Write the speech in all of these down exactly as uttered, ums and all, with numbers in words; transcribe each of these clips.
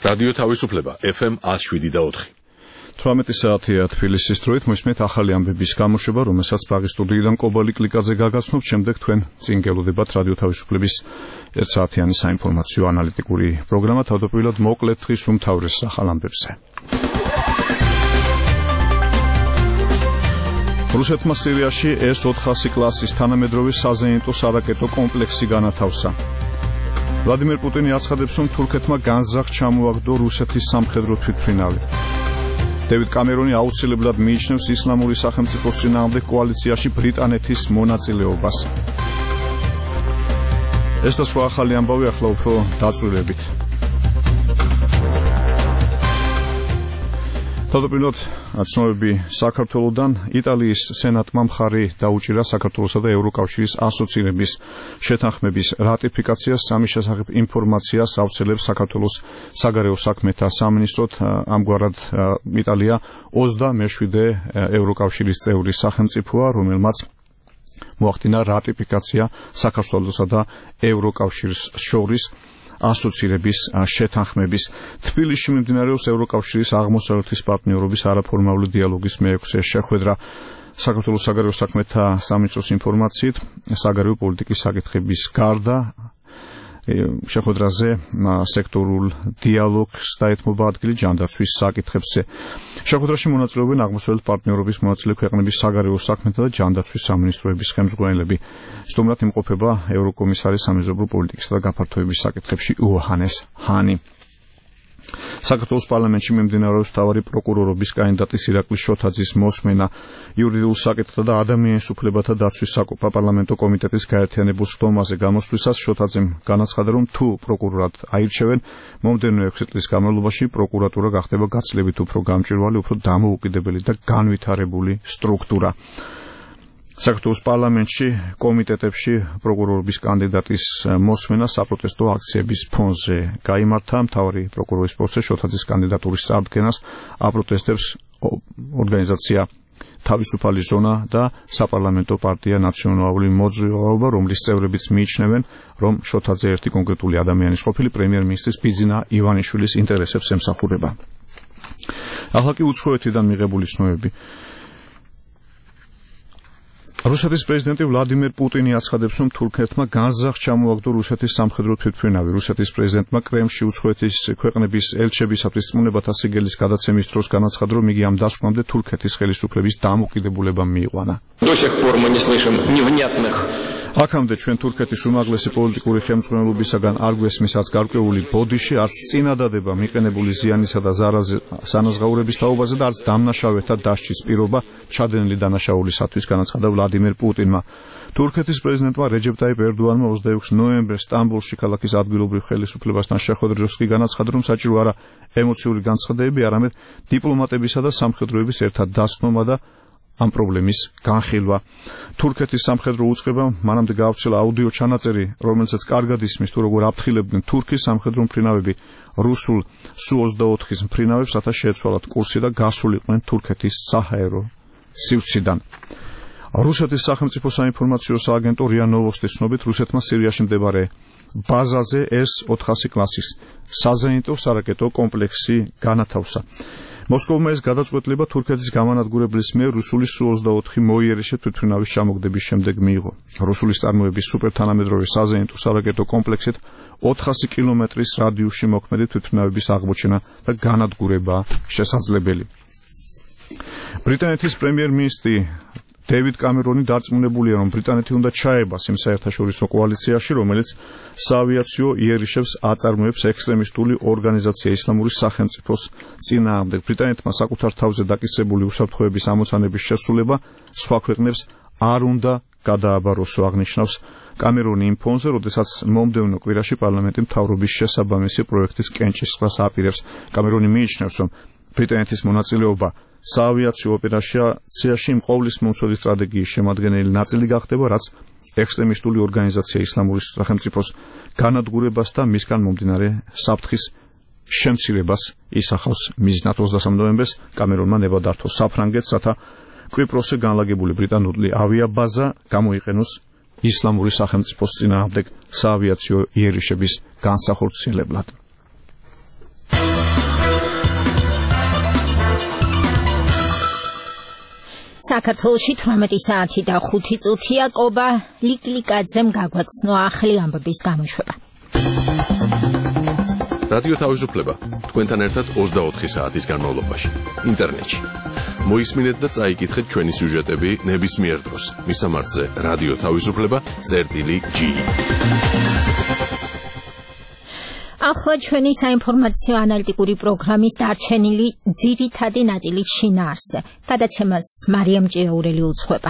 რადიო თავისუფლება ეფ ემ one oh seven და four. თვრამეტი საათია თბილისის დროით მოისმენთ ახალი ამბების გამოშვება, რომელსაც პრაღის სტუდიიდან კობალი კლიკაძე გაგაცნობთ, შემდეგ თქვენ წინ გელოდებათ რადიო თავისუფლების ერთ საათიანი საინფორმაციო ანალიტიკური პროგრამა, თავდაპირველად მოკლედ დღის უმთავრეს ახალ ამბებზე. რუსეთმა სირიაში ეს ოთხ ათასი კლასის თანამედროვე საზეიმო სარაკეტო კომპლექსი განათავსა. ვლადიმერ პუტინი აცხადებს, რომ თურქეთმა განზრახ ჩამოაგდო რუსეთის სამხედრო თვითმფრინავი. დევიდ კამერონი აუცილებლად მიიჩნევს ისლამური სახელმწიფოს წინააღმდეგ კოალიციაში ბრიტანეთის მონაწილეობას. ეს და სხვა ახალი ამბავი ახლა უფრო დაწვრილებით. თავდაპირველად ცნობები საქართველოდან. იტალიის სენატმა მხარი დაუჭირა საქართველოსა და ევროკავშირის ასოცირების შეთანხმების რატიფიკაციას. სამის შესახებ ინფორმაციას ავრცელებს საქართველოს საგარეო საქმეთა სამინისტროთ. ამგვარად იტალია ოცდამეშვიდე ევროკავშირის წევრი სახელმწიფოა, რომელმაც მოახდინა რატიფიკაცია საქართველოსა და ევროკავშირის შორის ასოცირების შეთანხმების. თბილისში მიმდინარეობს ევროკავშირის აღმოსავლეთის პარტნიორობის არაფორმალური დიალოგის მეექვსე შეხვედრა. საქართველოს საგარეო საქმეთა სამინისტროს ინფორმაციით, საგარეო პოლიტიკის საკითხების გარდა შეხვედრაზე სექტორულ დიალოგს დაეთმობა ადგილი ჯანდაცვის საკითხებზე. შეხვედრაში მონაწილეობენ აღმოსავლეთ პარტნიორობის მონაწილე ქვეყნების საგარეო საქმეთა და ჯანდაცვის სამინისტროების ხელმძღვანელები. სტუმრად იმყოფება ევროკომისარი სამეზობლო პოლიტიკისა და გაფართოების საკითხებში იოჰანეს ჰანი. საქართველოს პარლამენტში მიმდინარეობს მთავარი პროკურორობის კანდიდატის ირაკლი შოთაძის მოსმენა. იურიდიულ საკითხთა და ადამიანის უფლებათა დაცვის საპარლამენტო კომიტეტის გაერთიანებულ სხდომაზე გამოსვლისას შოთაძემ განაცხადა, რომ თუ პროკურორად აირჩევენ, მომდევნო ექვსი წლის განმავლობაში პროკურატურა გახდება გაცილებით უფრო გამჭვირვალე, უფრო დამოუკიდებელი და განვითარებული სტრუქტურა. საქართველოს პარლამენტში კომიტეტებში პროკურორობის კანდიდატის მოსმენა საპროტესტო აქციების ფონზე გაიმართა. მთავარი პროკურორის პოსტზე შოთაძის კანდიდატურის წარდგენას აპროტესტებს ორგანიზაცია თავისუფალი ზონა და საპარლამენტო პარტია ნაციონალური მოძრაობა, რომლის წევრებიც მიიჩნევენ, რომ შოთაძე ერთი კონკრეტული ადამიანის ყოფილი პრემიერ-მინისტრის ბიძინა ივანიშვილის ინტერესებს ემსახურება. ახლა კი უცხოეთიდან მიღებული ცნობები. რუსეთის პრეზიდენტი ვლადიმერ პუტინი აცხადებს, რომ თურქეთმა განზრახ ჩამოაგდო რუსეთის სამხედრო თვითმფრინავი. რუსეთის პრეზიდენტმა კრემლში უცხოეთის ქვეყნების ელჩებისათვის წმუნებათა სიგელის გადაცემის დროს განაცხადა, რომ იგი ამ დასკვნამდე თურქეთის ხელისუფლების დამოკიდებულება მიიყვანა. აქამდე ჩვენ თურქეთის უმაღლესი პოლიტიკური ხელმძღვანელობისაგან არ გვესმის არც გარკვეული ბოდიში, არც წინადადება მიყენებული ზიანისა და ზარაზე სანაზღაურების თაობაზე და არც დამნაშავეთა დასჯის პირობა ჩადენილი დანაშაულისათვის, განაცხადა ვლადიმერ პუტინმა. თურქეთის პრეზიდენტმა რეჯეპ ტაიპ ერდოანმა ოცდაექვსი ნოემბერს სტამბოლში ქალაქის ადგილობრივ ხელისუფლებასთან შეხვედრის კი განაცხადა, რომ საჭირო არა ემოციური განცხადებები, არამედ დიპლომატებისა და სამხედროების ერთად დასკვნობა და ამ პრობლემის განხილვა. თურქეთის სამხედრო უწყებამ მანამდე გაავრცელა აუდიო ჩანაწერი, რომელსაც კარგად ისმის თუ როგორ აფრთხილებდნენ თურქის სამხედრო მფრინავები რუსულ სუ ოცდაოთხის მფრინავებს, რათა შეეცვალათ კურსი და გასულიყვნენ თურქეთის საჰაერო სივრციდან. რუსეთის სახელმწიფო საინფორმაციო სააგენტო რია ნოვოსტის ცნობით, რუსეთმა სირიაში მდებარე ბაზაზე ეს ოთხ ათასი კლასის საზეიმო სარაკეტო კომპლექსი განათავსა. მოსკოვმა ეს გადაწყვეტილება თურქეთის გამანადგურებლის მიერ რუსული სუ ოცდაოთხი მოიერიშე თვითმფრინავის ჩამოგდების შემდეგ მიიღო. რუსული წარმოების სუპერთანამედროვე საზეიმო სარაკეტო კომპლექსით ოთხ ათასი კილომეტრის რადიუსში მოქმედი თვითმფრინავების აღმოჩენა და განადგურება შესაძლებელი. ბრიტანეთის პრემიერ-მინისტრი დევიდ კამერონი დარწმუნებულია, რომ ბრიტანეთი უნდა ჩაებას იმ საერთაშორისო კოალიციაში, რომელიც საავიაციო იერიშებს აწარმოებს ექსტრემისტული ორგანიზაცია ისლამური სახელმწიფოს წინააღმდეგ. ბრიტანეთმა საკუთარ თავზე დაკისრებული უსაფრთხოების ამოცანების შესრულება სხვა ქვეყნებს არ უნდა გადააბაროსო, აღნიშნავს კამერონი იმ ფონზე, როდესაც მომდევნო კვირაში პარლამენტი მთავრობის შესაბამისი პროექტის კენჭისყრას აპირებს. კამერონი მიიჩნევს, რომ ბრიტანეთის მონაწილეობა საავიაციო ოპერაციაში მკოვლის მომცველი სტრატეგიის შემადგენელი ნაწილი გახდება, რაც ექსტრემისტული ორგანიზაცია ისლამური სახელმწიფოს განადგურებას და მისგან მომდინარე საფრთხის შემცირებას ისახავს მიზნად. ოცდასამი ნოემბერს კამერონმა ნება დართო საფრანგეთს, რათა კვიპროსზე განლაგებული ბრიტანული ავიაბაზა გამოიყენოს ისლამური სახელმწიფოს წინააღმდეგ საავიაციო იერიშების განსახორციელებლად. საქართველოში თვრამეტი საათი და ხუთი წუთია. კობა ლიკლიკაძემ გაგვაცნო ახლი ამბების გამოშვება. რადიო თავისუფლება თქვენთან ერთად ოცდაოთხი საათის განმავლობაში ინტერნეტში. მოისმინეთ და წაიკითხეთ ჩვენი სიუჟეტები ნებისმიერ დროს. მისამართზე რადიო თავისუფლება წერტილი ჯი. ახლა ჩვენი საინფორმაციო ანალიტიკური პროგრამის დარჩენილი ძირითადი ნაწილი შინაარსზე. გადაცემას მარიამ ჭიაურელი უძღვება.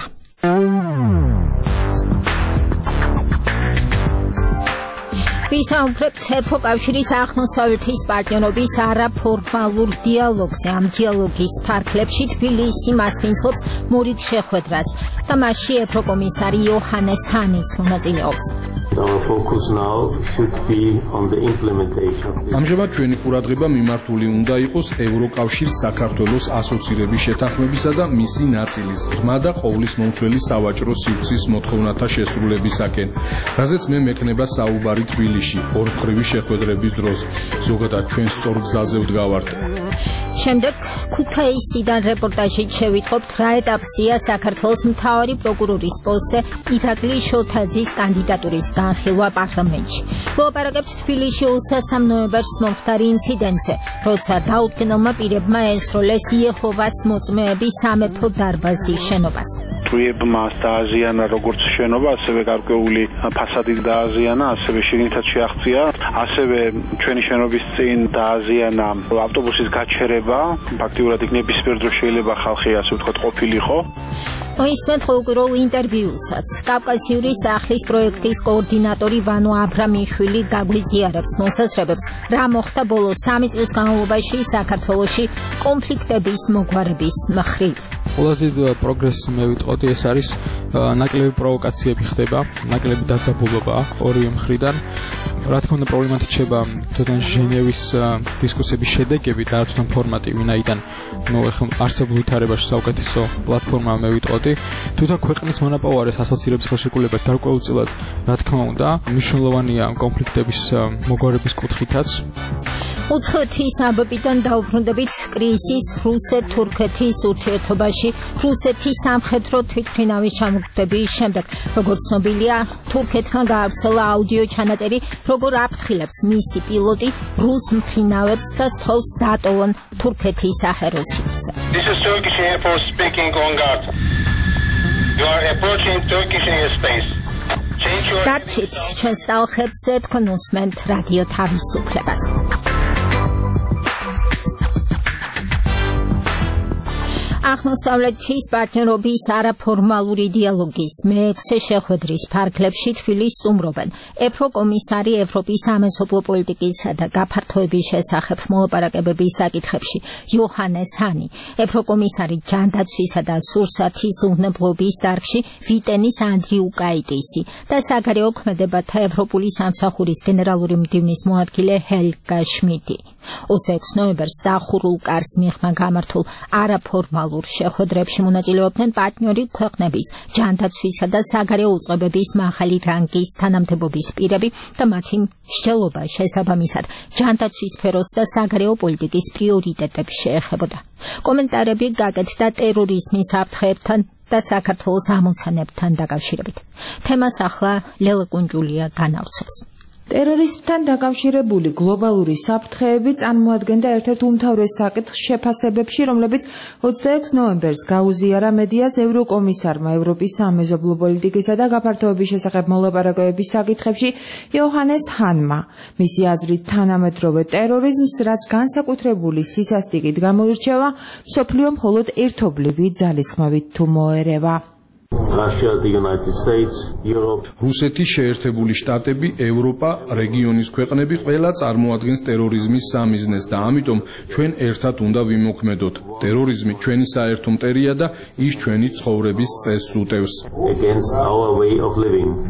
ვისაუბრებთ ევროკავშირის აღმოსავლეთის პარტნიორობის არაფორმალურ დიალოგზე. ამ დიალოგის ფარგლებში თბილისი მასპინძლობს მორიგ შეხვედრას და მასში ევროკომისარი იოჰანეს ჰანიც მონაწილეობს. Our focus now should be on the implementation. ამჟამად ჩვენი ყურადღება მიმართული უნდა იყოს ევროკავშირის საქართველოს ასოცირების შეთანხმებისა და მისი ნაწილის ღრმა და ყოვლის მომცველი სავაჭრო სივრცის მოთხოვნათა შესრულებისაკენ, რაზეც მე მექნება საუბარი თბილისში ორმხრივი შეხვედრების დროს. ზოგადად ჩვენ სწორ გზაზე ვდგავართ. შემდეგ ქუთაისიდან რეპორტაჟით შევიტყობთ რა ეტაპზეა საქართველოს მთავარი პროკურორის პოსტზე ირაკლი შოთაძის კანდიდატურის განხილვა პარლამენტში. ვლაპარაკებთ თბილისში ოცდამეცე ნოემბერს მომხდარ ინციდენტზე, როცა დაუდგენელმა პირებმა ესროლეს იეჰოვას მოწმეების სამეფო დარბაზის შენობას. ტვიებმა დააზიანა როგორც შენობა, ასევე გარკვეული ფასადი დააზიანა, ასევე შიგნითაც შეაღწია, ასევე ჩვენი შენობის წინ დააზიანა ავტობუსის გაჩერება, ფაქტიურად იქ ნებისმიერ დროს შეიძლება ხალხი ასე ვთქვათ ყოფილიყო. მოისმენთ ყოველკვირეულ ინტერვიუსაც. კავკასიური სახლის პროექტის კოორდინატორი ვანო აბრამიშვილი გაგვიზიარებს მოსაზრებებს, რა მოხდა ბოლო სამი წლის განმავლობაში საქართველოში კონფლიქტების მოგვარების მხრივ. ყველაზე დიდი პროგრესი მე ვიტყოდი, ეს არის ნაკლები პროვოკაციები ხდება, ნაკლები დაძაბულობაა ორივე მხრიდან. რა თქმა უნდა პრობლემად რჩება თვითონ ჟენევის დისკუსიების შედეგები და არც თან ფორმატი, ვინაიდან ნუ ეხლა არსებულ ვითარებაში საუკეთესო პლატფორმა მე ვიტყოდი. თვითონ ქვეყნის მონაპოვარეს ასოცირების ხელშეკრულება გარკვეულწილად რა თქმა უნდა მნიშვნელოვანია კონფლიქტების მოგვარების კუთხითაც. უცხოეთის ამბებიდან დაუბრუნდებით კრიზის რუსეთ-თურქეთის ურთიერთობაში. რუსეთის სამხედრო თვითმფრინავის ჩამოგდების შემდეგ, როგორც ცნობილია, თურქეთმა გაავრცელა აუდიო ჩანაწერი, როგორ აფრთხილებს მისი პილოტი რუს მფრინავებს და სთხოვს დატოვონ თურქეთის საჰაერო სივრცე. This is Turkish Air Force speaking on guard. You are approaching Turkish airspace. დარჩით ჩვენს ტალღებს, თქვენ უსმენთ რადიო თავისუფლებას. აღმოსავლეთის პარტნიორობის არაფორმალური დიალოგის მეექვსე შეხვედრის ფარგლებში თბილისს სტუმრობენ ევროკომისარი ევროპის სამეზობლო პოლიტიკისა და გაფართოების შესახებ მოლაპარაკებების საკითხებში იოჰანეს ჰანი, ევროკომისარი ჯანდაცვისა და სურსათის უვნებლობის დარგში ვიტენის ანდრიუ კაიტისი და საგარეო ქმედებათა ევროპული სამსახურის გენერალური მდივნის მოადგილე ჰელგა შმიდი. ოცდაექვსი ნოემბერს დახურულ კარს მიღმა გამართულ არაფორმალურ შეხვედრებში მონაწილეობდნენ პარტნიორი ქვეყნების ჯანდაცვისა და საგარეო უწყებების მაღალი რანგის თანამდებობის პირები და მათი მსჯელობა შესაბამისად ჯანდაცვის სფეროს და საგარეო პოლიტიკის პრიორიტეტებს შეეხებოდა. კომენტარები გაკეთდა ტერორიზმის საფრთხეებთან და საქართველოს ამოცანებთან დაკავშირებით. თემას ახლა ლელა კუნჯულია განავრცელს. ტერორიზმთან დაკავშირებული გლობალური საფრთხეები წარმოადგენდა ერთ-ერთ უმთავრეს საკითხს შეფასებებში, რომლებიც ოცდაექვსი ნოემბერს გაუზიარა მედიას ევროკომისარმა ევროპის სამეზობლო პოლიტიკისა და გაფართოების შესახებ მოლაპარაკებების საკითხებში იოჰანეს ჰანმა. მისი აზრით, თანამედროვე ტერორიზმს, რაც განსაკუთრებული სისასტიკით გამოირჩევა, მსოფლიო მხოლოდ ერთობლივი ძალისხმევით თუ მოერევა. Russia, the United States, Europe. რუსეთი, შეერთებული შტატები, ევროპა, რეგიონის ქვეყნები ყველა წარმოადგენს ტერორიზმის სამიზნეს და ამიტომ ჩვენ ერთად უნდა ვიმოქმედოთ. ტერორიზმი ჩვენი საერთო მტერია და ის ჩვენი ცხოვრების წესს უტევს. Against our way of living.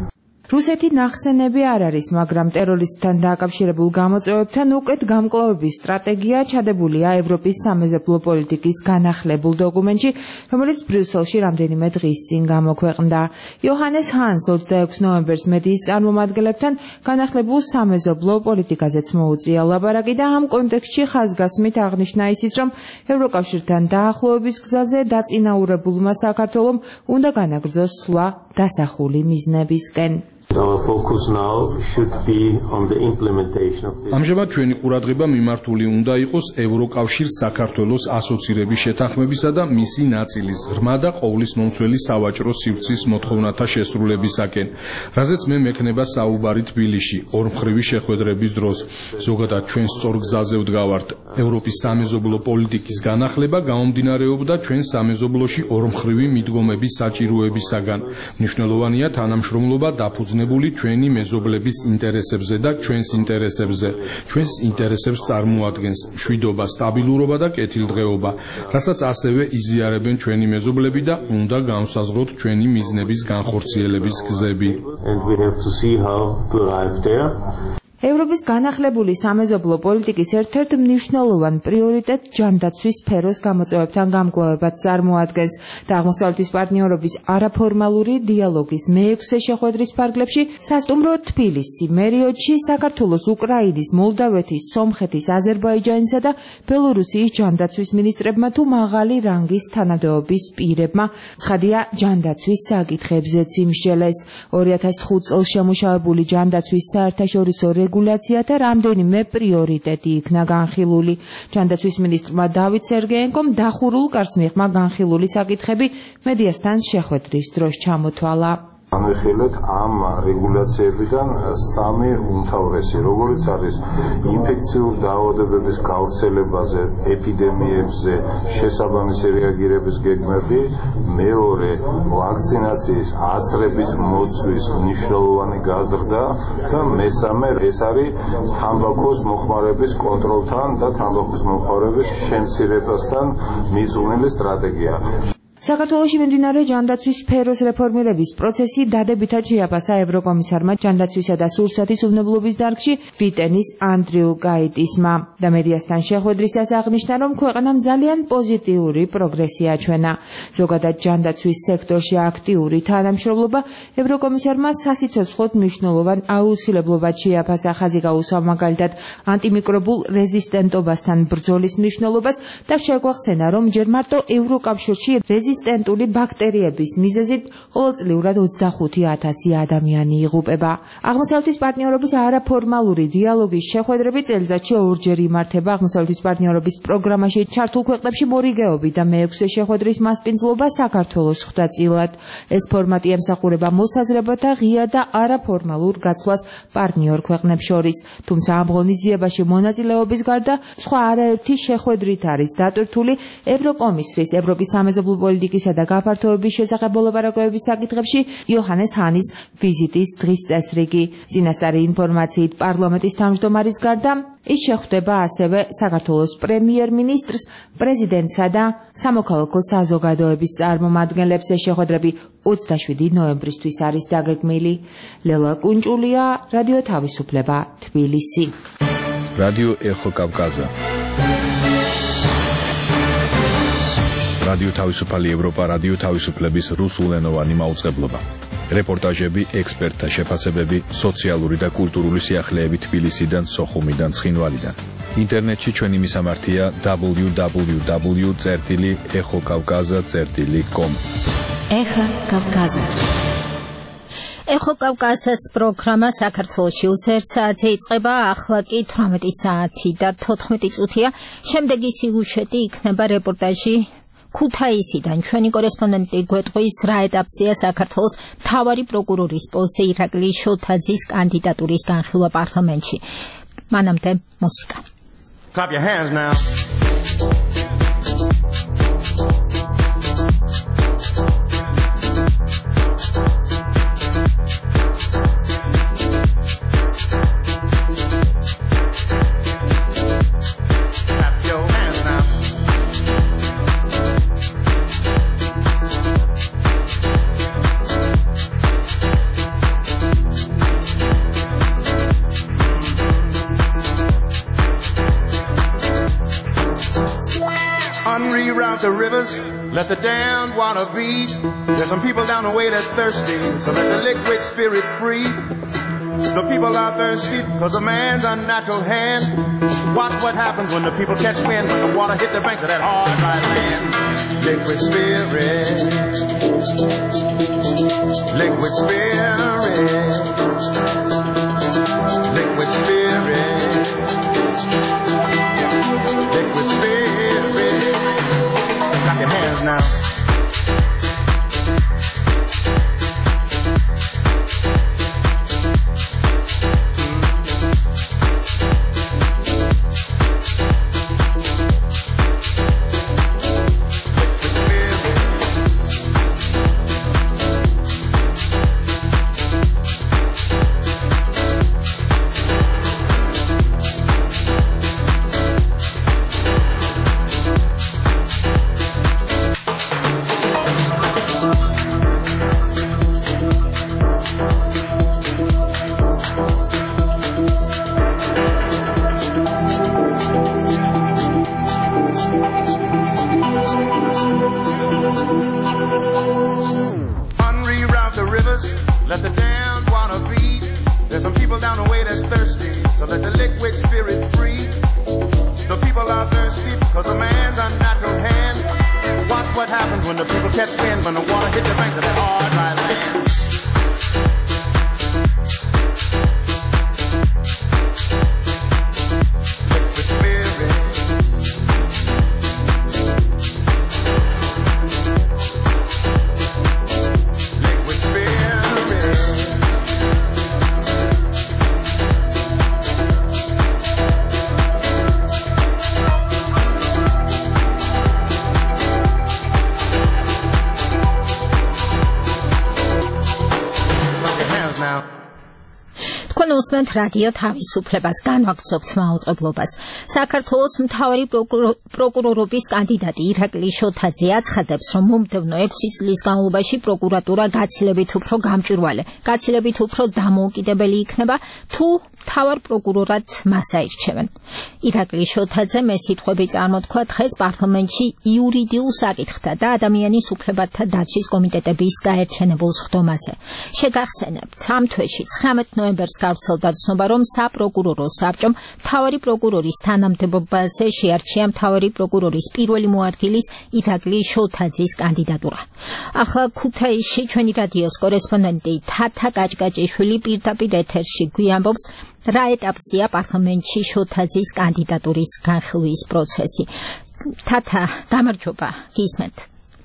რუსეთი ნახსენები არ არის, მაგრამ ტერორისტთან დაკავშირებულ გამოწვევებთან უკეთ გამკლავების სტრატეგია ჩადებულია ევროპის სამეზობლო პოლიტიკის განახლებულ დოკუმენტში, რომელიც ბრიუსელში რამდენიმე დღის წინ გამოქვეყნდა. იოჰანეს ჰანს ოცდაექვსი ნოემბერს მედიის წარმომადგენლებთან განახლებულ სამეზობლო პოლიტიკაზეც მოუწია ლაპარაკი და ამ კონტექსტში ხაზგასმით აღნიშნა ისიც, რომ ევროკავშირთან დაახლოების გზაზე დაწინაურებულმა საქართველომ უნდა განაგრძოს სვლა დასახული მიზნებისკენ. Our focus now should be on the implementation of the ამჟამად ჩვენი ყურადღება მიმართული უნდა იყოს ევროკავშირს საქართველოს ასოცირების შეთანხმებისა და მისი ნაწილის ღრმა და ყოვლისმომცველი სავაჭრო სივრცის მოთხოვნათა შესრულებისაკენ, რაზეც მე მექნება საუბარი თბილისში ორმხრივი შეხვედრების დროს. ზოგადად ჩვენ სწორ გზაზე ვდგავართ. ევროპის სამეზობლო პოლიტიკის განახლება გამომდინარეობდა ჩვენ სამეზობლოში ორმხრივი მიდგომების საჭიროებისაგან. მნიშვნელოვანია თანამშრომლობა დაფუძნებული ჩვენი მეზობლების ინტერესებზე და ჩვენს ინტერესებზე. ჩვენს ინტერესებს წარმოადგენს მშვიდობა, სტაბილურობა და კეთილდღეობა, რასაც ასევე იზიარებენ ჩვენი მეზობლები და უნდა განსაზღვროთ ჩვენი მიზნების განხორციელების გზები. and we have to see how to arrive there. ევროპის განახლებული სამეზობლო პოლიტიკის ერთ-ერთ მნიშვნელოვან პრიორიტეტ ჯანდაცვის სფეროს გამოწვევებთან გამკლავებაც წარმოადგენს და აღმოსავლეთის პარტნიორობის არაფორმალური დიალოგის მეექვსე შეხვედრის ფარგლებში სასტუმრო თბილისი მერიოდში საქართველოს, უკრაინის, მოლდავეთის, სომხეთის, აზერბაიჯანისა და ბელორუსიის ჯანდაცვის მინისტრებმა თუ მაღალი რანგის თანამდებობის პირებმა ცხადია ჯანდაცვის საკითხებზეც იმსჯელეს. ორი ათას ხუთ წელს შემუშავებული ჯანდაცვის საერთაშორისო რეგულაცია და რამდენიმე პრიორიტეტი იქნა განხილული. ჯანდაცვის მინისტრმა დავით სერგეენკომ დახურულ კარს მიღმა განხილული საკითხები მედიასთან შეხვედრის დროს ჩამოთვალა. განვიხილეთ ამ რეგულაციებიდან სამი უმთავრესი, როგორც არის ინფექციურ დაავადებების გავრცელებაზე, ეპიდემიებზე შესაბამისი რეაგირების გეგმები, მეორე ვაქცინაციის აცრებით მოცვის მნიშვნელოვანი გაზრდა და მესამე ეს არის თამბაქოს მოხმარების კონტროლთან და თამბაქოს მოხმარების შემცირებასთან მიძღვნილი სტრატეგია. საქართველოში მიმდინარე ჯანდაცვის სფეროს რეფორმირების პროცესი დადებითად შეაფასა ევროკომისარმა ჯანდაცვისა და სურსათის უვნებლობის დარგში ვიტენის ანდრიუ გაიტისმა და მედიასთან შეხვედრისას აღნიშნა, რომ ქვეყანამ ძალიან პოზიტიური პროგრესი აჩვენა. ზოგადად ჯანდაცვის სექტორში აქტიური თანამშრომლობა ევროკომისარმა სასიცოცხლოდ მნიშვნელოვან აუცილებლობად შეაფასა. ხაზი გაუსვა მაგალითად ანტიმიკრობულ რეზისტენტობასთან ბრძოლის მნიშვნელობას და შეგვახსენა, რომ ჯერ მარტო ევროკავშირში რეზისტენტული ბაქტერიების მიზეზით ყოველწლიურად ოცდახუთი ათასი ადამიანი იღუპება. აღმოსავლეთის პარტნიორობის არაფორმალური დიალოგის შეხვედრები წელიწადში ორჯერ იმართება. აღმოსავლეთის პარტნიორობის პროგრამაში ჩართულ ქვეყნებში მორიგეობი და მეექვსე შეხვედრის მასპინძლობა საქართველოს ხვდა წილად. ეს ფორმატი ემსახურება მოსაზრებათა ღია და არაფორმალურ გაცვლას პარტნიორ ქვეყნებს შორის. თუმცა ამ ღონისძიებაში მონაწილეობის გარდა სხვა არაერთი შეხვედრით არის დატვირთული ევროკომისრის, ევროპის სამეზობლო პოლიტიკისა და გაფართოების შესახებ მოლაპარაკებების საკითხებში იოჰანეს ჰანის ვიზიტის დღის წესრიგი. წინასწარი ინფორმაციით პარლამენტის თავმჯდომარის გარდა ის შეხვდება ასევე საქართველოს პრემიერ-მინისტრს, პრეზიდენტსა და სამოქალაქო საზოგადოების წარმომადგენლებს. ეს შეხვედრები ოცდაშვიდი ნოემბრისთვის არის დაგეგმილი. ლელა კუნჭულია, რადიო თავისუფლება, თბილისი. რადიო ეხო კავკაზა. რადიო თავისუფალი ევროპა, რადიო თავისუფლების რუსულენოვანი მაუწყებლობა. რეპორტაჟები, ექსპერტთა შეფასებები, სოციალური და კულტურული სიახლეები თბილისიდან, სოხუმიდან, ცხინვალიდან. ინტერნეტში ჩვენი მისამართია დაბლიუ დაბლიუ დაბლიუ წერტილი ეხო კავკაზა წერტილი კომ. ეხო კავკაზა. ეხო კავკაზას პროგრამა საქართველოში უსერთ საათზე იწყება, ახლა კი თვრამეტი საათი და თოთხმეტი წუთია. შემდეგი სიუჟეტი იქნება რეპორტაჟი ქუთაისიდან. ჩვენი კორესპონდენტი გვეტყვის რა ეტაპზეა საქართველოს მთავარი პროკურორის პოსტზე ირაკლი შოთაძის კანდიდატურის განხილვა პარლამენტში. მანამდე მუსიკა. Clap your hands now. let the damned water be. There's some people down the way that's thirsty, so let the liquid spirit free. The people are thirsty because of man's unnatural hand. Watch what happens when the people catch wind, when the water hit the banks of that hard, dry land. Liquid spirit, liquid spirit, liquid spirit, liquid spirit. Clap your hands now. Let the damned water be. There's some people down the way that's thirsty, so let the liquid spirit free. The people are thirsty because of man's unnatural hand. Watch what happens when the people catch wind, when the water hit the banks of that hard, dry land. უსმენთ რადიო თავისუფლებას, განვაგრძობთ მაუწყებლობას. საქართველოს მთავარი პროკურორობის კანდიდატი ირაკლი შოთაძე აცხადებს, რომ მომდევნო ექვსი წლის განმავლობაში პროკურატურა გაცილებით უფრო გამჭვირვალე, გაცილებით უფრო დამოუკიდებელი იქნება, თუ მთავარ პროკურორად მას აირჩევენ. ირაკლი შოთაძე ეს სიტყვები წარმოთქვა დღეს პარლამენტში იურიდიულ საკითხთა და ადამიანის უფლებათა დაცვის კომიტეტების გაერთიანებულ სხდომაზე. შეგახსენებთ, ამ თვეში ცხრამეტ ნოემბერს გავრცელდა ცნობა, რომ საპროკურორო საბჭომ მთავარი პროკურორის თანამდებობაზე შეარჩია მთავარი პროკურორის პირველი მოადგილის ირაკლი შოთაძის კანდიდატურა. ახლა ქუთაისში ჩვენი რადიოს კორესპონდენტი თათა კაჭკაჭიშვილი პირდაპირ ეთერში გვიამბობს, რა ეტაპზეა პარლამენტში შოთაძის კანდიდატურის განხილვის პროცესი. თათა, გამარჯობა, გისმენთ.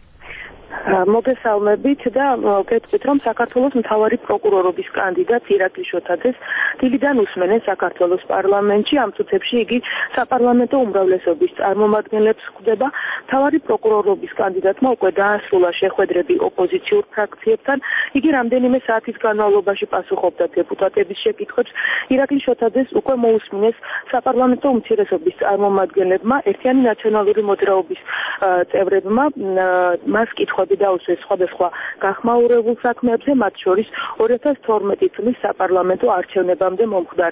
მოგესალმებით და გეტყვით, რომ საქართველოს მთავარი პროკურორობის კანდიდატ ირაკლი შოთაძეს დილიდან უსმენენ საქართველოს პარლამენტში. ამ წუთებში იგი საპარლამენტო უმრავლესობის წარმომადგენლებს ხვდება. მთავარი პროკურორობის კანდიდატმა უკვე დაასრულა შეხვედრები ოპოზიციურ ფრაქციებთან. იგი რამდენიმე საათის განმავლობაში პასუხობდა დეპუტატების შეკითხვებს. ირაკლი შოთაძეს უკვე მოусმინეს საპარლამენტო უმცირესობის წარმომადგენლებმა, ერთიანი ნაციონალური მოძრაობის წევრებმა მას კითხვები დაუსვეს სხვადასხვა გახმაურებულ საქმეებზე, მათ შორის ორი ათას თორმეტი წლის საპარლამენტო არჩევნებამდე მომხდარ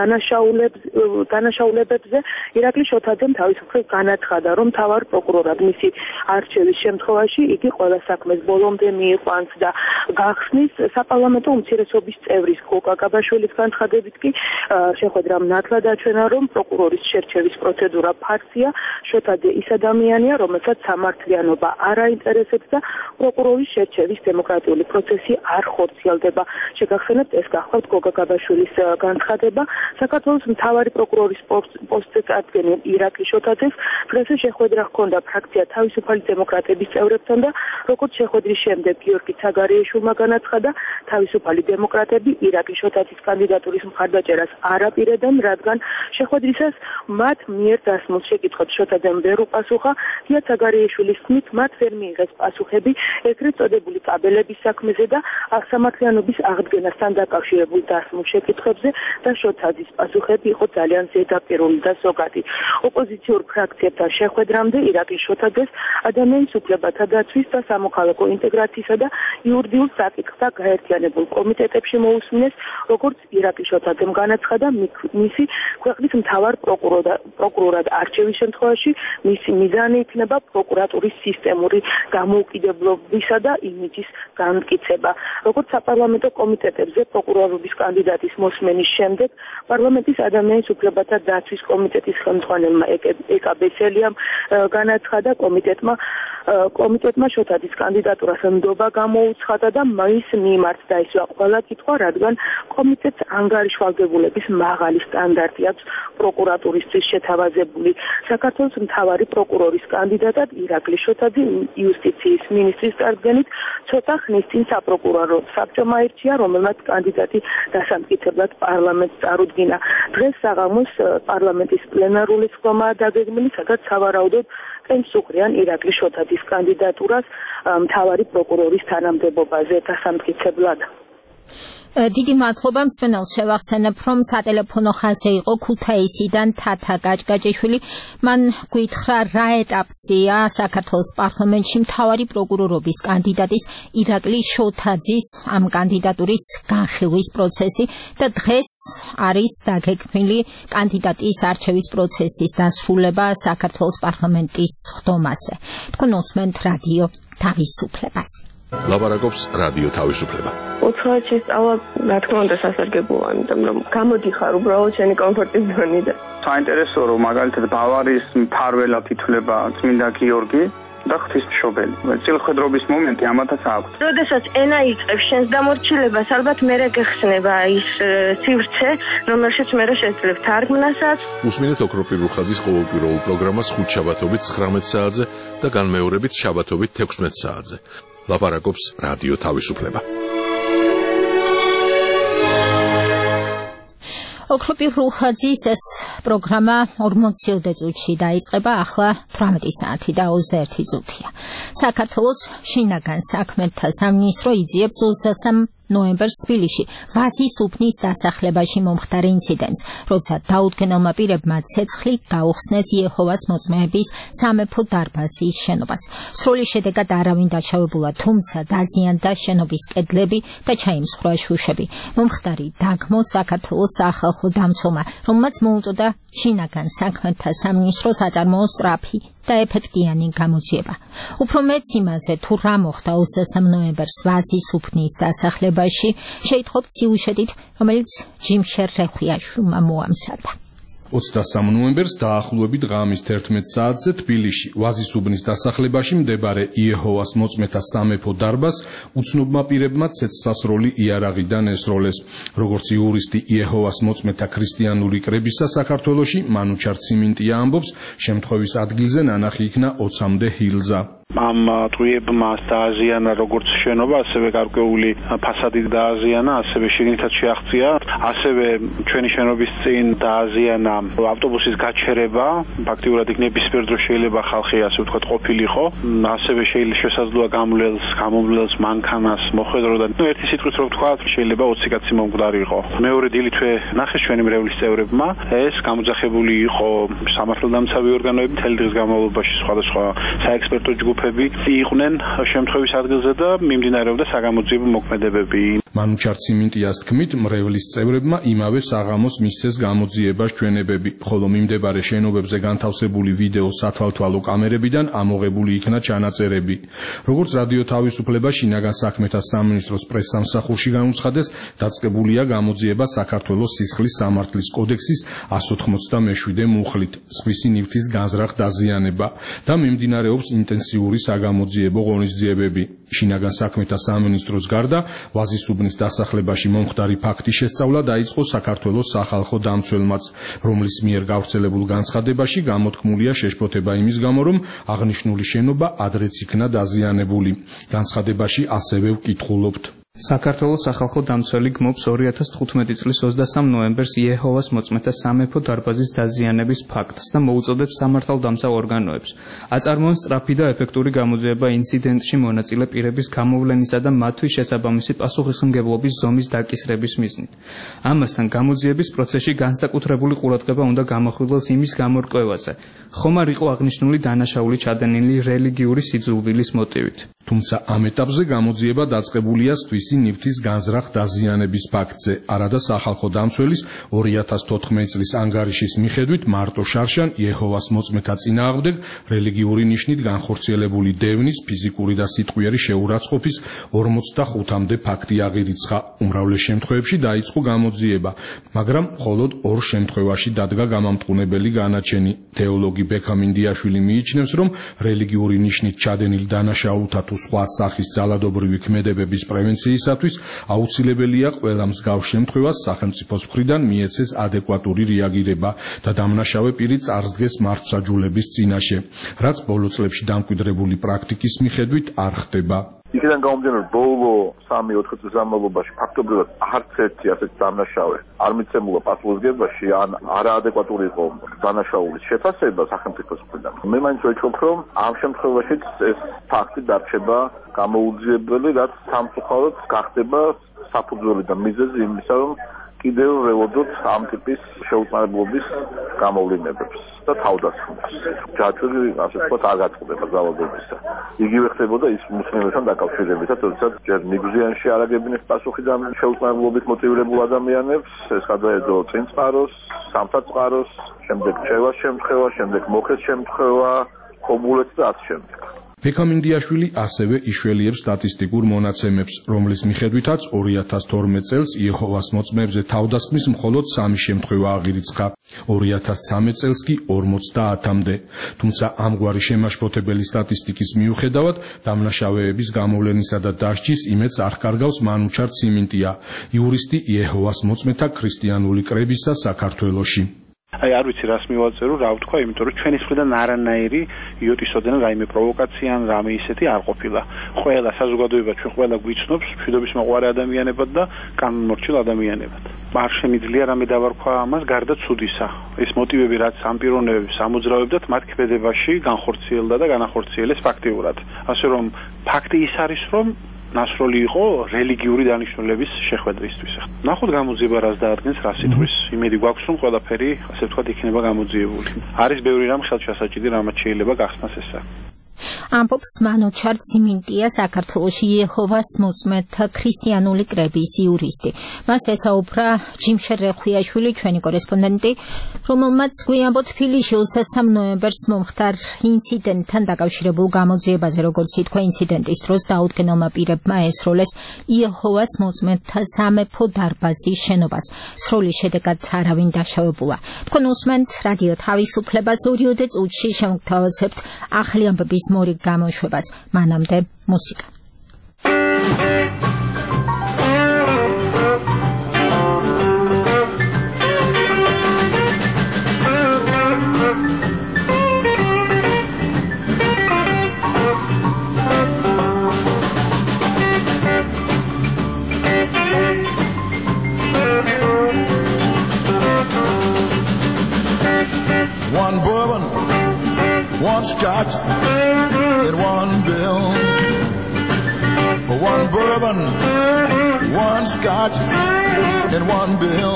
დანაშაულებებზე. ირაკლი შოთაძემ თავის მხრივ განაცხადა, რომ მთავარ პროკურორად მისი არჩევის შემთხვევაში იგი ყველა საქმეს ბოლომდე მიიყვანს და გახსნის. საპარლამენტო უმცირესობის წევრის გოგა გაბაშვილის განცხადებით კი შეხვედრამ ნათლად აჩვენა, რომ პროკურორის შერჩევის პროცედურა ფარსია. შოთაძე ის ადამიანია, რომელსაც სამართლიანობა არ აინტერესებს და პროკურორის შერჩევის დემოკრატიული პროცესი არ ხორციელდება. შეგახსენებთ, ეს გახლავთ გოგა გაბაშვილის განცხადება. საქართველოს მთავარი პროკურორის პოსტზე წარდგენილ ირაკლი შოთაძეს დღეს შეხვედრა ჰქონდა ფრაქცია თავისუფალი დემოკრატების წევრებთან და როგორც შეხვედრის შემდეგ გიორგი ცაგარიაშვილმა განაცხადა, თავისუფალი დემოკრატები ირაკლი შოთაძის კანდიდატურის მხარდაჭერას არ აპირებენ, რადგან შეხვედრისას მათ მიერ დასმულ შეკითხვებს შოთაძემ ვერ უპასუხა. გია ცაგარიაშვილის თქმით, მათ ვერ მიიღეს პასუხები პასუხები ეგრეთ წოდებული კაბელების საქმეზე და სამართლიანობის აღდგენასთან დაკავშირებულ დასმულ შეკითხვებზე და შოთაძის პასუხები იყო ძალიან ზედაპირული და ზოგადი. ოპოზიციურ ფრაქციებთან შეხვედრამდე ირაკლი შოთაძეს ადამიანის უფლებათა დაცვის და სამოქალაქო ინტეგრაციისა და იურიდიულ საკითხთა გაერთიანებულ კომიტეტებში მოусმინეს, როგორც ირაკლი შოთაძემ განაცხადა, მისი ქვეყნის მთავარ პროკურორად არჩევის შემთხვევაში მისი მიზანი იქნება პროკურატურის სისტემური დამოუკიდებლობისა და იმიჯის განმტკიცება. როგორც საპარლამენტო კომიტეტებზე პროკურორობის კანდიდატის მოსმენის შემდეგ პარლამენტის ადამიანის უფლებათა დაცვის კომიტეტის ხელმძღვანელმა ეკა ბესელიამ განაცხადა, კომიტეტმა კომიტეტმა შოთაძის კანდიდატურას ნდობა გამოუცხადა და მის მიმართ დაისვა ყველა კითხვა, რადგან კომიტეტს ანგარიშვალდებულების მაღალი სტანდარტი აქვს პროკურატურისთვის შეთავაზებული. საქართველოს მთავარი პროკურორის კანდიდატად ირაკლი შოთაძე იუსტიციის მინისტრის წარდგენით ცოტა ხნის წინ საპროკურორო საბჭომ აირჩია, რომელმაც კანდიდატი დასამტკიცებლად პარლამენტს წარუდგინა. დღეს საღამოს პარლამენტის პლენარული სხდომაა დაგეგმილი, სადაც სავარაუდოდ წელს უყრიან ირაკლი შოთაძის კანდიდატურას მთავარი პროკურორის თანამდებობაზე დასამტკიცებლად. დიდი მადლობა მსმენელს შევახსენებ, რომ სატელეფონო ხაზი იყო ქუთაისიდან თათა გაჭგაჭიშვილი. მან გითხრა, რა ეტაპზეა საქართველოს პარლამენტში მთავარი პროკურორობის კანდიდატის ირაკლი შოთაძის ამ კანდიდატურის განხილვის პროცესი და დღეს არის დაგეგმილი კანდიდატის არჩევის პროცესის დასრულება საქართველოს პარლამენტის სხდომაზე. თქვენ უსმენთ რადიო თავისუფლებას. ლაპარაკობს რადიო თავისუფლება. უცხოეთში შესწავლა, რა თქმა უნდა, სასარგებლოა, იმიტომ რომ გამოდიხარ უბრალოდ შენი კომფორტის ზონიდან. საინტერესოა, რომ მაგალითად ბავარიის მფარველად ითვლება წმინდა გიორგი და ღვთისმშობელი. წილხვედრობის მომენტი ამათაც აქვს. როდესაც ენა იწყებს შენს დამორჩილებას, ალბათ მერე გეხსნება ის სივრცე, რომელშიც მერე შეძლებ თარგმნასაც. უსმინეთ ოქროპირ რუხაძის ყოველკვირეულ პროგრამას ხუთშაბათობით ცხრამეტ საათზე და განმეორებით შაბათობით თექვსმეტ საათზე. ლაპარაკობს რადიო თავისუფლება. ოქროპირ რუხაძის ეს პროგრამა ორმოციოდე წუთში დაიწყება, ახლა თვრამეტი საათი და ოცდაერთი წუთია. საქართველოს შინაგან საქმეთა სამინისტრო იძიებს ოცდასამ ნოემბერს თბილისში ვაზის უბნის დასახლებაში მომხდარ ინციდენტს, როცა დაუდგენელმა პირებმა ცეცხლი გაუხსნეს იეჰოვას მოწმეების სამეფო დარბაზის შენობას. სროლის შედეგად არავინ დაშავებულა, თუმცა დაზიანდა შენობის კედლები და ჩაიმსხვრა შუშები. მომხდარი დაგმო საქართველოს სახალხო დამცველმა, რომელმაც მოუწოდა შინაგან საქმეთა სამინისტროს აწარმოოს სწრაფი და ეფექტიანი გამოძიება. უფრო მეც იმაზე, თუ რა მოხდა ოცდასამ ნოემბერს ვაზის უბნის დასახლებაში, შეიტყობთ სიუჟეტით, რომელიც ჯიმშერ რეხვიაშვილმა მოამზადა. ოცდასამ ნოემბერს დაახლოებით ღამის თერთმეტ საათზე თბილისში ვაზის უბნის დასახლებაში მდებარე იეჰოვას მოწმეთა სამეფო დარბაზს უცნობმა პირებმა ცეცხლსასროლი იარაღიდან ესროლეს. როგორც იურისტი იეჰოვას მოწმეთა ქრისტიანული კრებისა საქართველოში მანუჩარ ციმინტია ამბობს, შემთხვევის ადგილზე ნანახი იქნა ოცამდე ჰილზა. ამ ტყუებმა დააზიანა როგორც შენობა, ასევე გარკვეული ფასადი დააზიანა, ასევე შიგნითაც შეაღწია, ასევე ჩვენი შენობის წინ დააზიანა ავტობუსის გაჩერება, ფაქტიურად იქ ნებისმიერ დროს შეიძლება ხალხი ასე ვთქვათ ყოფილიყო, ასევე შეიძლება შესაძლოა გამლელს, გამომვლელს, მანქანას მოხვედრო და ერთი სიტყვით რო ვთქვათ, შეიძლება ოცი კაცი მომკვდარიყო. მეორე დილით ნახეს ჩვენი მრევლის წევრებმა, ეს გამოძახებული იყო სამართალდამცავი ორგანოები მთელი დღის განმავლობაში, სხვადასხვა საექსპერტო ჯგუფები იყვნენ შემთხვევის ადგილზე და მიმდინარეობდა საგამოძიებო მოქმედებები. მანუჩარ ციმინტიას თქმით, მრევლის წევრებმა იმავე საღამოს მისცეს გამოძიებას ჩვენებები, ხოლო მიმდებარე შენობებზე განთავსებული ვიდეო სათვალთვალო კამერებიდან ამოღებული იქნა ჩანაწერები. როგორც რადიო თავისუფლება შინაგან საქმეთა სამინისტროს პრესსამსახურში განუცხადეს, დაწყებულია გამოძიება საქართველოს სისხლის სამართლის კოდექსის εκατს ოთხმოცდამეშვიდე მუხლით, სხვისი ნივთის განზრახ დაზიანება და მიმდინარეობს ინტენსიური საგამოძიებო ღონისძიებები. შინაგან საქმეთა სამინისტროს გარდა ვაზის უბნის დასახლებაში მომხდარი ფაქტის შესწავლა დაიწყო საქართველოს სახალხო დამცველმაც, რომლის მიერ გავრცელებულ განცხადებაში გამოთქმულია შეშფოთება იმის გამო, რომ აღნიშნული შენობა ადრეც იქნა დაზიანებული. განცხადებაში ასევე ვკითხულობთ. საქართველოს სახალხო დამცველი გმობს ორი ათას თხუთმეტი წლის ოცდასამ ნოემბერს იეჰოვას მოწმეთა სამეფო დარბაზის დაზიანების ფაქტს და მოუწოდებს სამართალდამცავ ორგანოებს. აწარმოებს სწრაფი და ეფექტური გამოძიება ინციდენტში მონაწილე პირების გამოვლენისა და მათთვის შესაბამისი პასუხისმგებლობის ზომის დაკისრების მიზნით. ამასთან გამოძიების პროცესში განსაკუთრებული ყურადღება უნდა გამოხვილოს იმის გამორკვევაზე, ხომ არ იყო აღნიშნული დანაშაული ჩადენილი რელიგიური სიძულვილის მოტივით. თუმცა ამ ეტაპზე გამოძიება დაწყებულია სხვისი ნივთის განზრახ დაზიანების ფაქტზე, არადა სახალხო დამცველის ორი ათას თოთხმეტი წლის ანგარიშის მიხედვით მარტო შარშან იეჰოვას მოწმეთა წინააღმდეგ რელიგიური ნიშნით განხორციელებული დევნის, ფიზიკური და სიტყვიერი შეურაცხყოფის ორმოცდახუთამდე ფაქტი აღირიცხა. უმრავლეს შემთხვევებში დაიწყო გამოძიება, მაგრამ მხოლოდ ორ შემთხვევაში დადგა გამამტყუნებელი განაჩენი. თეოლოგი ბექამ ინდიაშვილი მიიჩნევს, რომ რელიგიური ნიშნით ჩადენილ დანაშაულთა თუ სხვა სახის ძალადობრივი ქმედებების პრევენციისათვის აუცილებელია ყველა მსგავს შემთხვევას სახელმწიფოს მხრიდან მიეცეს ადეკვატური რეაგირება და დამნაშავე პირი წარსდგეს მართლმსაჯულების წინაშე, რაც ბოლო წლებში დამკვიდრებული პრაქტიკის მიხედვით არ ხდება. იქიდან გამომდინარე, ბოლო სამი ოთხი წლის განმავლობაში ფაქტობრივად არც ერთი ასეთი დამნაშავე არ მიცემულა პასუხისმგებლობაში ან არაადეკვატური იყო დანაშაულის შეფასება სახელმწიფოს მხრიდან. მე მაინც ვეჭვობ, რომ ამ შემთხვევაშიც ეს ფაქტი დარჩება გამოუძიებელი, რაც სამწუხაროდ გახდება საფუძველი და მიზეზი იმისა, რომ კიდევ ველოდოთ ამ ტიპის შეუწყნარებლობის გამოვლენებებს და თავდასხმებს. ჯაჭვური, ასე ვთქვათ, არ გაწყდება ძალადობისა. იგივე ხდებოდა ის მუსლიმებთან დაკავშირებითაც, როდესაც ჯერ ნიგზიანში არაგებინეს პასუხი და შეუწყნარებლობით მოტივირებულ ადამიანებს, ეს გადაედო წინ წყაროს, სამთა წყაროს, შემდეგ ჩევას შემთხვევა, შემდეგ მოხეს შემთხვევა, ხობულეთს და ასე შემდეგ. ბექამ ინდიაშვილი ასევე იშველიებს სტატისტიკურ მონაცემებს, რომლის მიხედვითაც ორი ათას თორმეტ წელს იეჰოვას მოწმეებზე თავდასხმის მხოლოდ სამი შემთხვევა აღირიცხა, ორი ათას ცხრამეტ წელს კი ორმოცდაათამდე. თუმცა ამგვარი შემაშფოთებელი სტატისტიკის მიუხედავად, დამნაშავეების გამოვლენისა და დასჯის იმედს არ კარგავს მანუჩარ ციმინტია, იურისტი იეჰოვას მოწმეთა ქრისტიანული კრებისა საქართველოში. აი არ ვიცი რას მივაწერო, რა ვთქვა, იმიტომ რომ ჩვენი მხრიდან არანაირი იოტისოდენა რაიმე პროვოკაცია ან რამე ისეთი არ ყოფილა. ყველა საზოგადოება ჩვენ ყველა გვიცნობს მშვიდობის მოყვარე ადამიანებად და კანონმორჩილ ადამიანებად. არ შემიძლია რამე დავარქვა ამას გარდა ცუდისა. ეს მოტივები რაც ამ პიროვნებებს ამოძრავებდათ, მათ ქმედებაში განხორციელდა და განახორციელეს ფაქტიურად. ასე რომ ფაქტი ის არის, რომ ნასროლი იყო რელიგიური დანიშნულების შეხვედრისთვის. ნახოთ გამოძიება რას დაადგენს, რა სიტყვის. იმედი გვაქვს, რომ ყველაფერი, ასე ვთქვათ, იქნება გამოძიებული. არის ბევრი რამ ხელშესაჭიდი, რამაც შეიძლება გახსნას ესა. ამბობს მანუჩარ ციმინტია, საქართველოში იეჰოვას მოწმეთა ქრისტიანული კრების იურისტი. მას ესაუბრა ჯიმშერ რეხვიაშვილი, ჩვენი კორესპონდენტი, რომელმაც გვიამბობ თბილისში ოცდასამ ნოემბერს მომხდარ ინციდენტთან დაკავშირებულ გამოძიებაზე, როგორც ითქვა ინციდენტის დროს დაუდგენელმა პირებმა ესროლეს იეჰოვას მოწმეთა სამეფო დარბაზის შენობას. სროლის შედეგად არავინ დაშავებულა. თქვენ უსმენთ რადიო თავისუფლებას, ორიოდე წუთში შემოგთავაზებთ ახალი ამბების მორიგ გამოშვებას. მანამდე მუსიკა. One bourbon, one scotch, and one bill. One bourbon, one scotch, and one bill.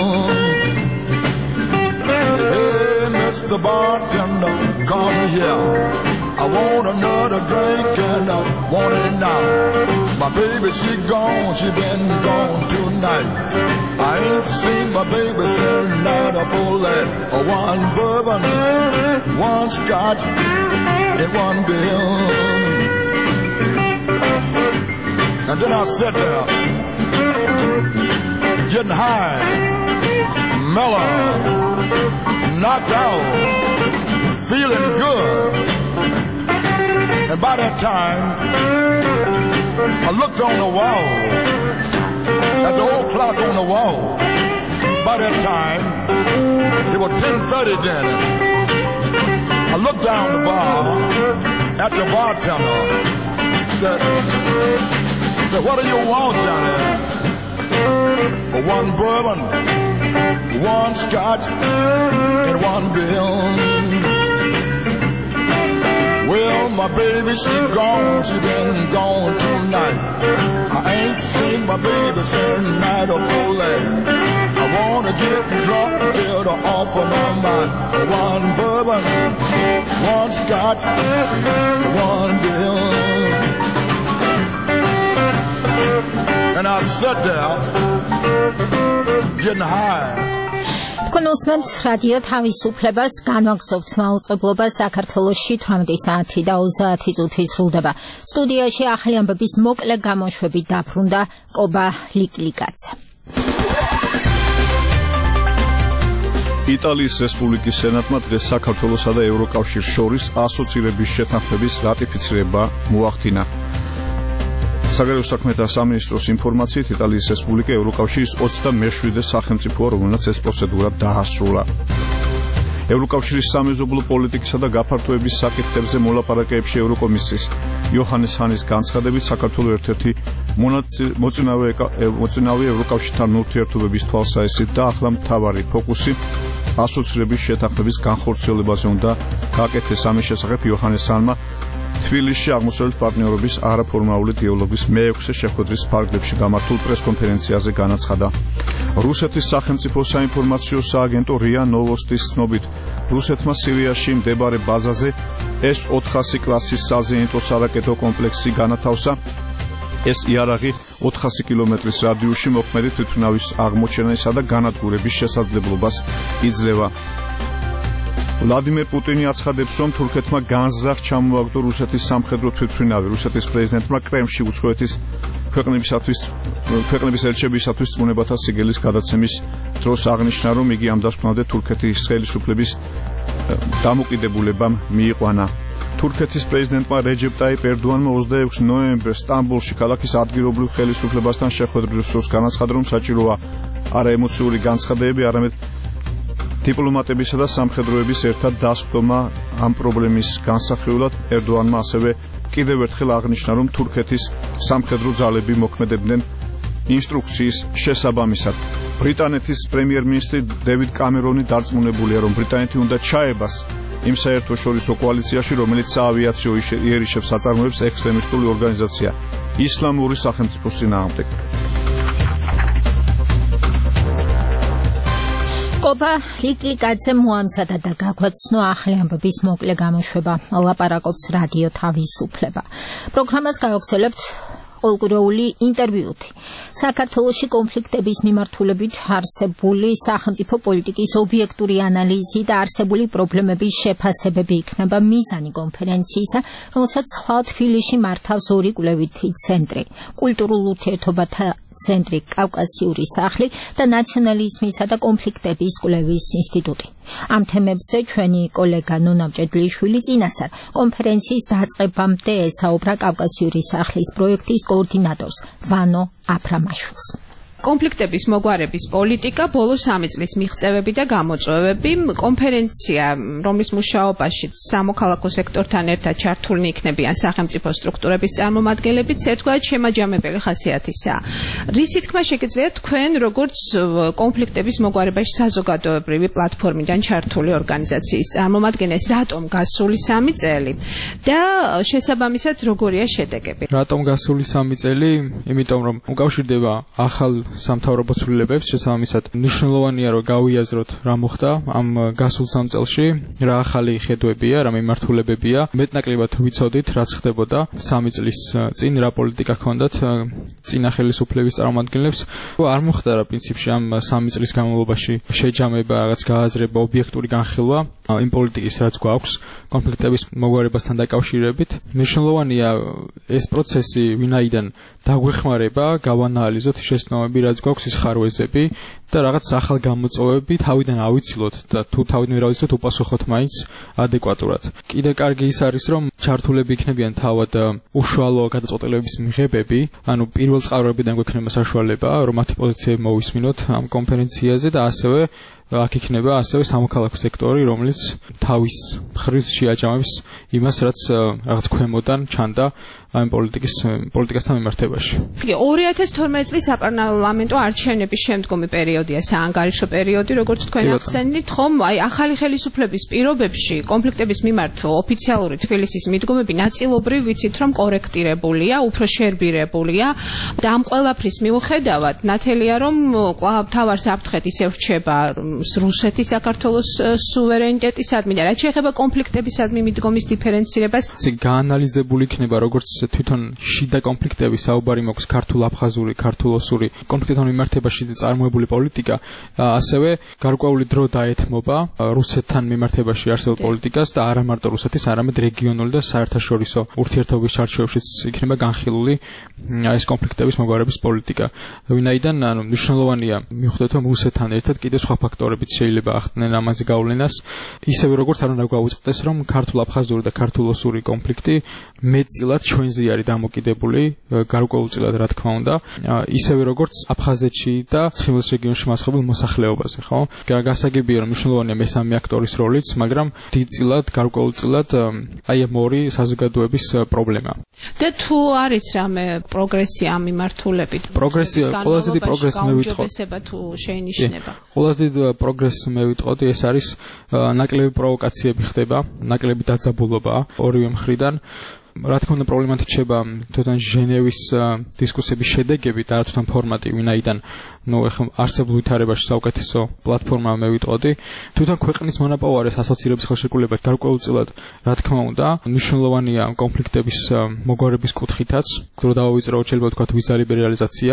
Hey, Mister Bartender, come here. I want another drink and I want it now. My baby, she gone, she been gone tonight. I ain't seen my baby since night of full light. One bourbon, one scotch, and one bill. And then I sat there, getting high, mellow, knocked out, feeling good. And by that time, I looked on the wall, at the old clock on the wall. By that time, it was ten thirty then. I looked down the bar at the bartender. Said, said, what do you want, Johnny? one bourbon, one scotch, and one bill. Well, my baby, she gone, she been gone tonight. I ain't seen my baby since night or full last. I wanna get drunk, get her off of my mind. One bourbon, one scotch, one bill. And I sat there, getting high. კონსმენთ რადიო თავისუფლებას განვაგრძობთ მაუწყებლობა საქართველოში თვრამეტი საათი და ოცდაათი წუთი სრულდება. სტუდიაში ახალი ამბების მოკლე გამოშვებით დაბრუნდა კობა ლიკლიკაძე. იტალიის რესპუბლიკის სენატმა დღეს საქართველოსა და ევროკავშირს შორის ასოცირების შეთანხმების რატიფიცირება მოახდინა. საგარეო საქმეთა სამინისტროს ინფორმაციით იტალიის რესპუბლიკა ევროკავშირის ოცდამეშვიდე სახელმწიფოა, რომელსაც ეს პროცედურა დაასრულა. ევროკავშირის სამეზობლო პოლიტიკისა და გაფართოების საკითხებზე მოლაპარაკებებში ევროკომისიის იოჰანეს ჰანის განცხადებით საქართველოს ერთ-ერთი მოწინავე ევროკავშირთან ურთიერთობების თვალსაჩინო და ახლა მთავარი ფოკუსი ასოცირების შეთანხმების განხორციელებაზე უნდა გაკეთდეს. ამის შესახებ იოჰანეს ჰანმა თბილისში აღმოსავლეთ პარტნიორობის არაფორმალური დიალოგის მეექვსე შეხვედრის ფარგლებში გამართულ პრესკონფერენციაზე განაცხადა. რუსეთის სახელმწიფო საინფორმაციო სააგენტო რია ნოვოსტის ცნობით, რუსეთმა სირიაში მდებარე ბაზაზე ეს ოთხასი კლასის საზეიმო სარაკეტო კომპლექსი განათავსა. ეს იარაღი ოთხასი კილომეტრის რადიუსში მოქმედი თვითმფრინავის აღმოჩენისა და განადგურების შესაძლებლობას იძლევა. ვლადიმერ პუტინი აცხადებს, რომ თურქეთმა განზრახ ჩამოაგდო რუსეთის სამხედრო თვითმფრინავი. რუსეთის პრეზიდენტმა კრემლში უცხოეთის ქვეყნებისათვის ქვეყნების ელჩებისათვის წმუნებათა სიგელის გადაცემის დროს აღნიშნა, რომ იგი ამ დასკვნამდე თურქეთის ხელისუფლების დამოკიდებულებამ მიიყვანა. თურქეთის პრეზიდენტმა რეჯეპ ტაიპ ერდოანმა ოცდაექვსი ნოემბერს სტამბოლში ქალაქის ადგილობრივ ხელისუფლებასთან შეხვედრის დროს განაცხადა, რომ საჭიროა არა ემოციური განცხადებები, არამედ დიპლომატებისა და სამხედროების ერთად დასხდომა ამ პრობლემის განსახილვად. ერდოანმა ასევე კიდევ ერთხელ აღნიშნა, რომ თურქეთის სამხედრო ძალები მოქმედებდნენ ინსტრუქციის შესაბამისად. ბრიტანეთის პრემიერ-მინისტრი დევიდ კამერონი დარწმუნებულია, რომ ბრიტანეთი უნდა ჩაებას იმ საერთაშორისო კოალიციაში, რომელიც საავიაციო იერიშებს აწარმოებს ექსტრემისტული ორგანიზაცია ისლამური სახელმწიფოს წინააღმდეგ. კობა ლიკლიკაძე მოამზადა და გაგვაცნო ახალი ამბების მოკლე გამოშვება. ლაპარაკობს რადიო თავისუფლება. პროგრამას გავაგრძელებთ ყოველკვირეული ინტერვიუთი. საქართველოში კონფლიქტების მიმართულებით არსებული სახელმწიფო პოლიტიკის ობიექტური ანალიზი და არსებული პრობლემების შეფასებები იქნება მიზანი კონფერენციისა, რომელსაც ხვალ თბილისში მართავს ორი კვლევითი ცენტრი: კულტურულ ურთიერთობათა ცენტრი კავკასიური სახლი და ნაციონალიზმისა და კონფლიქტების კვლევის ინსტიტუტი. ამ თემებზე ჩვენი კოლეგა ნონა მჭედლიშვილი წინასწარ კონფერენციის დაწყებამდე ესაუბრა კავკასიური სახლის პროექტის კოორდინატორს ვანო აფრამაშვილს. კონფლიქტების მოგვარების პოლიტიკა, ბოლო სამი წლის მიღწევები და გამოწვევები. კონფერენცია, რომლის მუშაობაში სამოქალაქო სექტორთან ერთად ჩართულნი იქნებიან სახელმწიფო სტრუქტურების წარმომადგენლებიც, ერთგვარად შემაჯამებელი ხასიათისაა. რისი თქმა შეგიძლიათ თქვენ, როგორც კონფლიქტების მოგვარებაში საზოგადოებრივი პლატფორმიდან ჩართული ორგანიზაციის წარმომადგენლის, რატომ გასული სამი წელი და შესაბამისად როგორია შედეგები? რატომ გასული სამი წელი? იმიტომ რომ უკავშირდება ახალ სამთავრობო ცვლილებებს, შესაბამისად მნიშვნელოვანია რომ გავიაზროთ რა მოხდა ამ გასულ სამ წელში, რა ახალი ხედვებია, რა მიმართულებებია. მეტნაკლებად ვიცოდით რაც ხდებოდა სამი წლის წინ, რა პოლიტიკა ჰქონდათ წინა ხელისუფლების წარმომადგენლებს. არ მოხდა რა პრინციპში ამ სამი წლის განმავლობაში შეჯამება, რაღაც გააზრება, ობიექტური განხილვა იმ პოლიტიკის რაც გვაქვს კონფლიქტების მოგვარებასთან დაკავშირებით. მნიშვნელოვანია ეს პროცესი ვინაიდან დაგვეხმარება, გავანალიზოთ შეცნობები რაც გვაქვს, ის ხარვეზები და რაღაც ახალ გამოწვევები თავიდან ავიცილოთ და თუ თავიდან ვერ ავიცილოთ, უპასუხოთ მაინც ადეკვატურად. კიდე კარგი ის არის, რომ ჩართულები იქნებიან თავად უშუალო გადაწყვეტილების მიღებები, ანუ პირველ წყაროებიდან გვექნება საშუალება, რომ მათი პოზიციები მოვისმინოთ ამ კონფერენციაზე და ასევე აქ იქნება ასევე სამოქალაქო სექტორი, რომელიც თავის მხრივ შეაჯამებს იმას, რაც რაღაც ქვემოდან ჩანდა ამ პოლიტიკის პოლიტიკასთან მიმართებაში. ორი ათას თორმეტ წლის საპარლამენტო არჩევნების შემდგომი პერიოდია, საანგარიშო პერიოდი, როგორც თქვენ ახსენით, ხომ? აი, ახალი ხელისუფლების პირობებში კონფლიქტების მიმართ ოფიციალური თბილისის მიდგომები ნაწილობრივ ვიცით, რომ კორექტირებულია, უფრო შერბირებულია და ამ ყველაფრის მიუხედავად ნათელია, რომ კვლავ თავარ საფრთხედ ისევ რჩება რუსეთის საქართველოს სუვერენიტეტისადმი და რაც შეეხება კონფლიქტებისადმი მიდგომის დიფერენცირებას. გაანალიზებული იქნება როგორც თვითონ შიდა კონფლიქტების საუბარი მოქვს ქართულ-აფხაზური, ქართულ-ოსური კონფლიქტთან მიმართებაში წარმოებული პოლიტიკა, ასევე გარკვეული დრო დაეთმობა რუსეთთან მიმართებაში არსებულ პოლიტიკას და არა მარტო რუსეთის, არამედ რეგიონული და საერთაშორისო ურთიერთობის ჩარჩოებშიც იქნება განხილული ეს კონფლიქტების მოგვარების პოლიტიკა. ვინაიდან ანუ მნიშვნელოვანია მივხვდეთ, რომ რუსეთთან ერთად კიდევ სხვა ფაქტორებიც შეიძლება ახდენენ ამაზე გავლენას, ისევე როგორც არ უნდა გვაუწყდეს, რომ ქართულ-აფხაზური და ქართულ-ოსური კონფლიქტი მეტწილად ჩვენზე არის დამოკიდებული, გარკვეულწილად რა თქმა უნდა, ისევე როგორც აფხაზეთში და ცხინვალის რეგიონში მასხობილ მოსახლეობაზე, ხო? გასაგებია, რომ მნიშვნელოვანია მესამე აქტორის როლიც, მაგრამ დიდწილად, გარკვეულწილად აი ამ ორი საზოგადოების პრობლემა. და თუ არის რამე პროგრესია ამ მიმართულებით? პროგრესია, ყველაზე დიდი პროგრესი მე ვიტყოდი. თუ შეინიშნება. ყველაზე დიდი პროგრესი მე ვიტყოდი, ეს არის ნაკლები პროვოკაციები ხდება, ნაკლები დაძაბულობაა ორივე მხრიდან. რა თქმა უნდა პრობლემად რჩება თვითონ ჟენევის დისკუსიების შედეგები და თვითონ ფორმატი, ვინაიდან ნუ ეხლა არსებულ ვითარებაში საუკეთესო პლატფორმა მე ვიტყოდი. თვითონ ქვეყნის მონაპოვარეს ასოცირების ხელშეკრულება გარკვეულწილად რა თქმა უნდა მნიშვნელოვანია კონფლიქტების მოგვარების კუთხითაც, რო დავავიწყოთ შეიძლება ვთქვათ ვიზა ლიბერალიზაცია.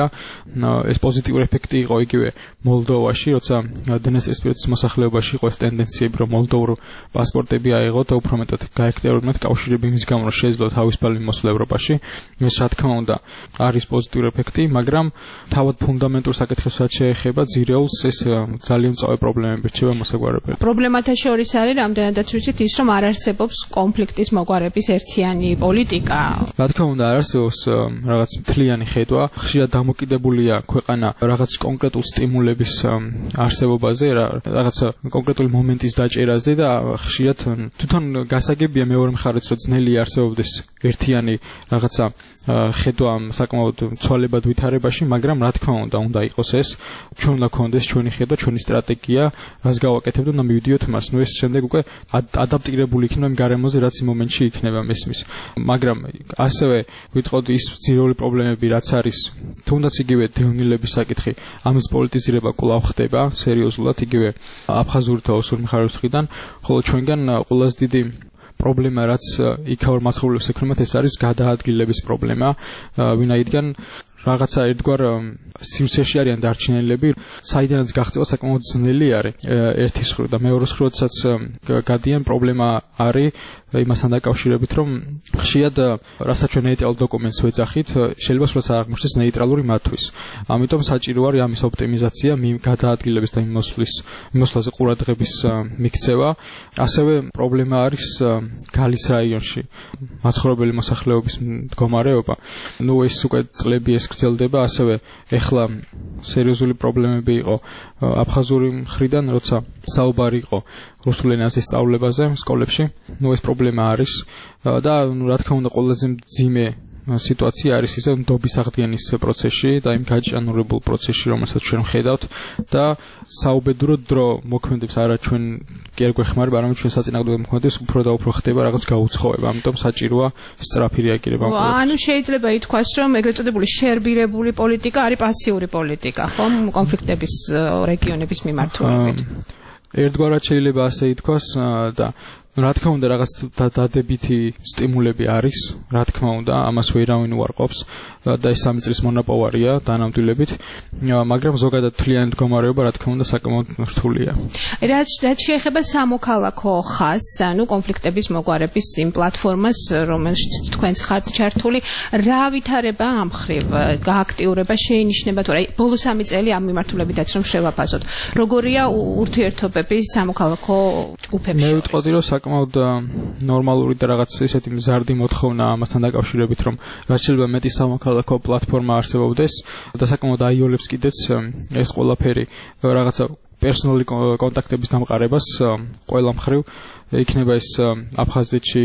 ეს პოზიტიური ეფექტი იყო იგივე მოლდოვაში, როცა დნესტრისპირეთის მოსახლეობაში იყო ეს ტენდენციები, რომ მოლდოურ პასპორტები აიღოთ და უფრო მეტად გააქტიურებინათ კავშირები მის გამო რომ შეეძლოთ თავისუფალი მოსვლა ევროპაში. ეს რა თქმა უნდა არის პოზიტიური ეფექტი, მაგრამ თავად ფუნდამენტურ საკითხებსაც შეეხება ძირეულს ეს ძალიან მწვავე პრობლემები რჩება მოსაგვარებელი. პრობლემათა შორის არის რამდენადაც ვიცით ის, რომ არ არსებობს კონფლიქტის მოგვარების ერთიანი პოლიტიკა. რა თქმა უნდა არ არსებობს რაღაც მთლიანი ხედვა, ხშირად დამოკიდებულია ქვეყანა რაღაც კონკრეტულ სტიმულების არსებობაზე, რაღაც კონკრეტული მომენტის დაჭერაზე და ხშირად თვითონ გასაგებია მეორე მხარეს რომ ძნელი არსებობდეს ერთიანი რაღაცა ხედვა საკმაოდ ცვალებად ვითარებაში, მაგრამ რა თქმა უნდა, უნდა იყოს ეს, ჩვენ უნდა გქონდეს ჩვენი ხედვა, ჩვენი სტრატეგია, რას გავაკეთებთ და მივიდიოთ მას. ნუ ეს შემდეგ უკვე ადაპტირებული იქნება იმ გარემოზე, რაც იმ მომენტში იქნება მესმის. მაგრამ ასევე ვიტყოდი ის ძირეული პრობლემები, რაც არის, თუნდაც იგივე დევნილების საკითხი, ამის პოლიტიზირება კვლავ ხდება სერიოზულად, იგივე აფხაზური და ოსური მხარეს მხრიდან, ხოლო ჩვენგან ყველაზე დიდი პრობლემა რაც იქაურ მაცხოვრებლებს ექნებათ ეს არის გადაადგილების პრობლემა, ვინაიდან რაღაცა ერთგვარ სივრცეში არიან დარჩენილები, საიდანაც გაღწევა საკმაოდ ძნელი არის ერთის მხრივ და მეორეს მხრივ, როდესაც გადიან პრობლემა არის იმასთან დაკავშირებით, რომ ხშირად რასაც ჩვენ ნეიტრალურ დოკუმენტს ვეძახით, შეიძლება სულაც არ აღმოჩნდეს ნეიტრალური მათთვის. ამიტომ საჭირო არის ამის ოპტიმიზაცია, გადაადგილების და მიმოსვლის, მიმოსვლაზე ყურადღების მიქცევა. ასევე პრობლემა არის გალის რაიონში მაცხოვრებელი მოსახლეობის მდგომარეობა. ნუ ეს უკვე წლები ეს გრძელდება, ასევე ეხლა სერიოზული პრობლემები იყო აფხაზური მხრიდან, როცა საუბარი იყო რუსულ ენაზე სწავლებაზე სკოლებში. ნუ ეს პრობლემა არის და ნუ რა თქმა უნდა ყველაზე მძიმე სიტუაცია არის ისე ნდობის აღდგენის პროცესში და იმ გაჭიანურებულ პროცესში, რომელსაც ჩვენ ვხედავთ და საუბედურო დრო მოქმედებს არა ჩვენ კი არ გვეხმარება, არამედ ჩვენ საწინააღმდეგო მოქმედებს უფრო და უფრო ხდება რაღაც გაუცხოება, ამიტომ საჭიროა სწრაფი რეაგირება. ანუ შეიძლება ითქვას, რომ ეგრეთ წოდებული შერბირებული პოლიტიკა არის პასიური პოლიტიკა, ხომ, კონფლიქტების რეგიონების მიმართულებით. ერთგვარად შეიძლება ასე ითქვას და რა თქმა უნდა რაღაც დადებითი სტიმულები არის, რა თქმა უნდა, ამას ვერავინ უარყოფს და ეს სამი წლის მონაპოვარია დანამდვილებით, მაგრამ ზოგადად თლიანი მდგომარეობა რა თქმა უნდა საკმაოდ რთულია. რაც რაც შეეხება სამოქალაქო ხაზს, ანუ კონფლიქტების მოგვარების იმ პლატფორმას, რომელშიც თქვენც ხართ ჩართული, რა ვითარება ამ მხრივ გააქტიურება შეინიშნება თუ არა? ბოლო სამი წელი ამ მიმართულებითაც რომ შევაფასოთ. როგორია ურთიერთობები სამოქალაქო ჯგუფებში? მე ვიტყოდი რომ საკმაოდ ნორმალური და რაღაც ისეთი მზარდი მოთხოვნა ამასთან დაკავშირებით, რომ რაც შეიძლება მეტი სამოქალაქო პლატფორმა არსებობდეს და საკმაოდ აიოლებს კიდეც ეს ყველაფერი რაღაცა პერსონალური კონტაქტების დამყარებას ყველა მხრივ, იქნება ეს აფხაზეთში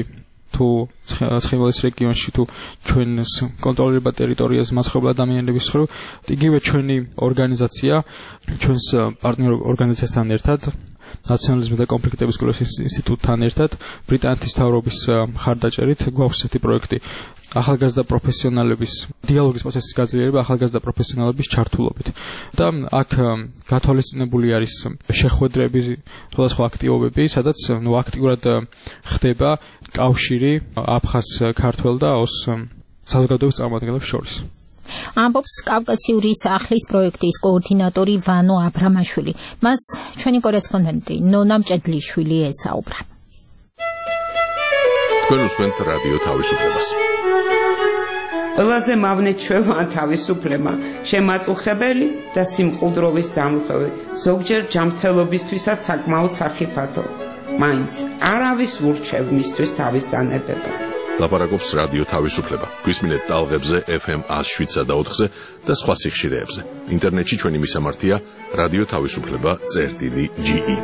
თუ ცხინვალის რეგიონში თუ ჩვენს კონტროლირებად ტერიტორიაზე მასხობილ ადამიანების ხრივ, იგივე ჩვენი ორგანიზაცია, ჩვენს პარტნიორ ორგანიზაციასთან ერთად ნაციონალიზმის და კონფლიქტების კვლევის ინსტიტუტთან ერთად ბრიტანეთის მთავრობის მხარდაჭერით გვაქვს ესეთი პროექტი ახალგაზრდა პროფესიონალების დიალოგის პროცესის გაძლიერება ახალგაზრდა პროფესიონალების ჩართულობით და აქ გათვალისწინებული არის შეხვედრები, სხვადასხვა აქტივობები, სადაც ნუ აქტიურად ხდება კავშირი აფხაზ, ქართველ და ოს საზოგადოების წარმომადგენლებს შორის. ამბობს კავკასიური სახლის პროექტის კოორდინატორი ვანო აბრამაშვილი. მას ჩვენი კორესპონდენტი ნონა მჭედლიშვილი ესაუბრა. თქვენ უსმენთ რადიო თავისუფლებას. ყველაზე მავნე ჩვევა თავისუფლება, შემაწუხებელი და სიმყუდროვის დამხები, ზოგჯერ ჯანმრთელობისთვისაც საკმაოდ სახიფათო. მაინც არავის ურჩევ მისთვის თავის დანებებას. ლაპარაკობს რადიო თავისუფლება. გვისმინეთ ტალღებზე ეფ ემ ათს შვიდსა და ოთხზე და სხვა სიხშირეებზე. ინტერნეტში ჩვენი მისამართია რადიო თავისუფლება წერტილი ჯი ი.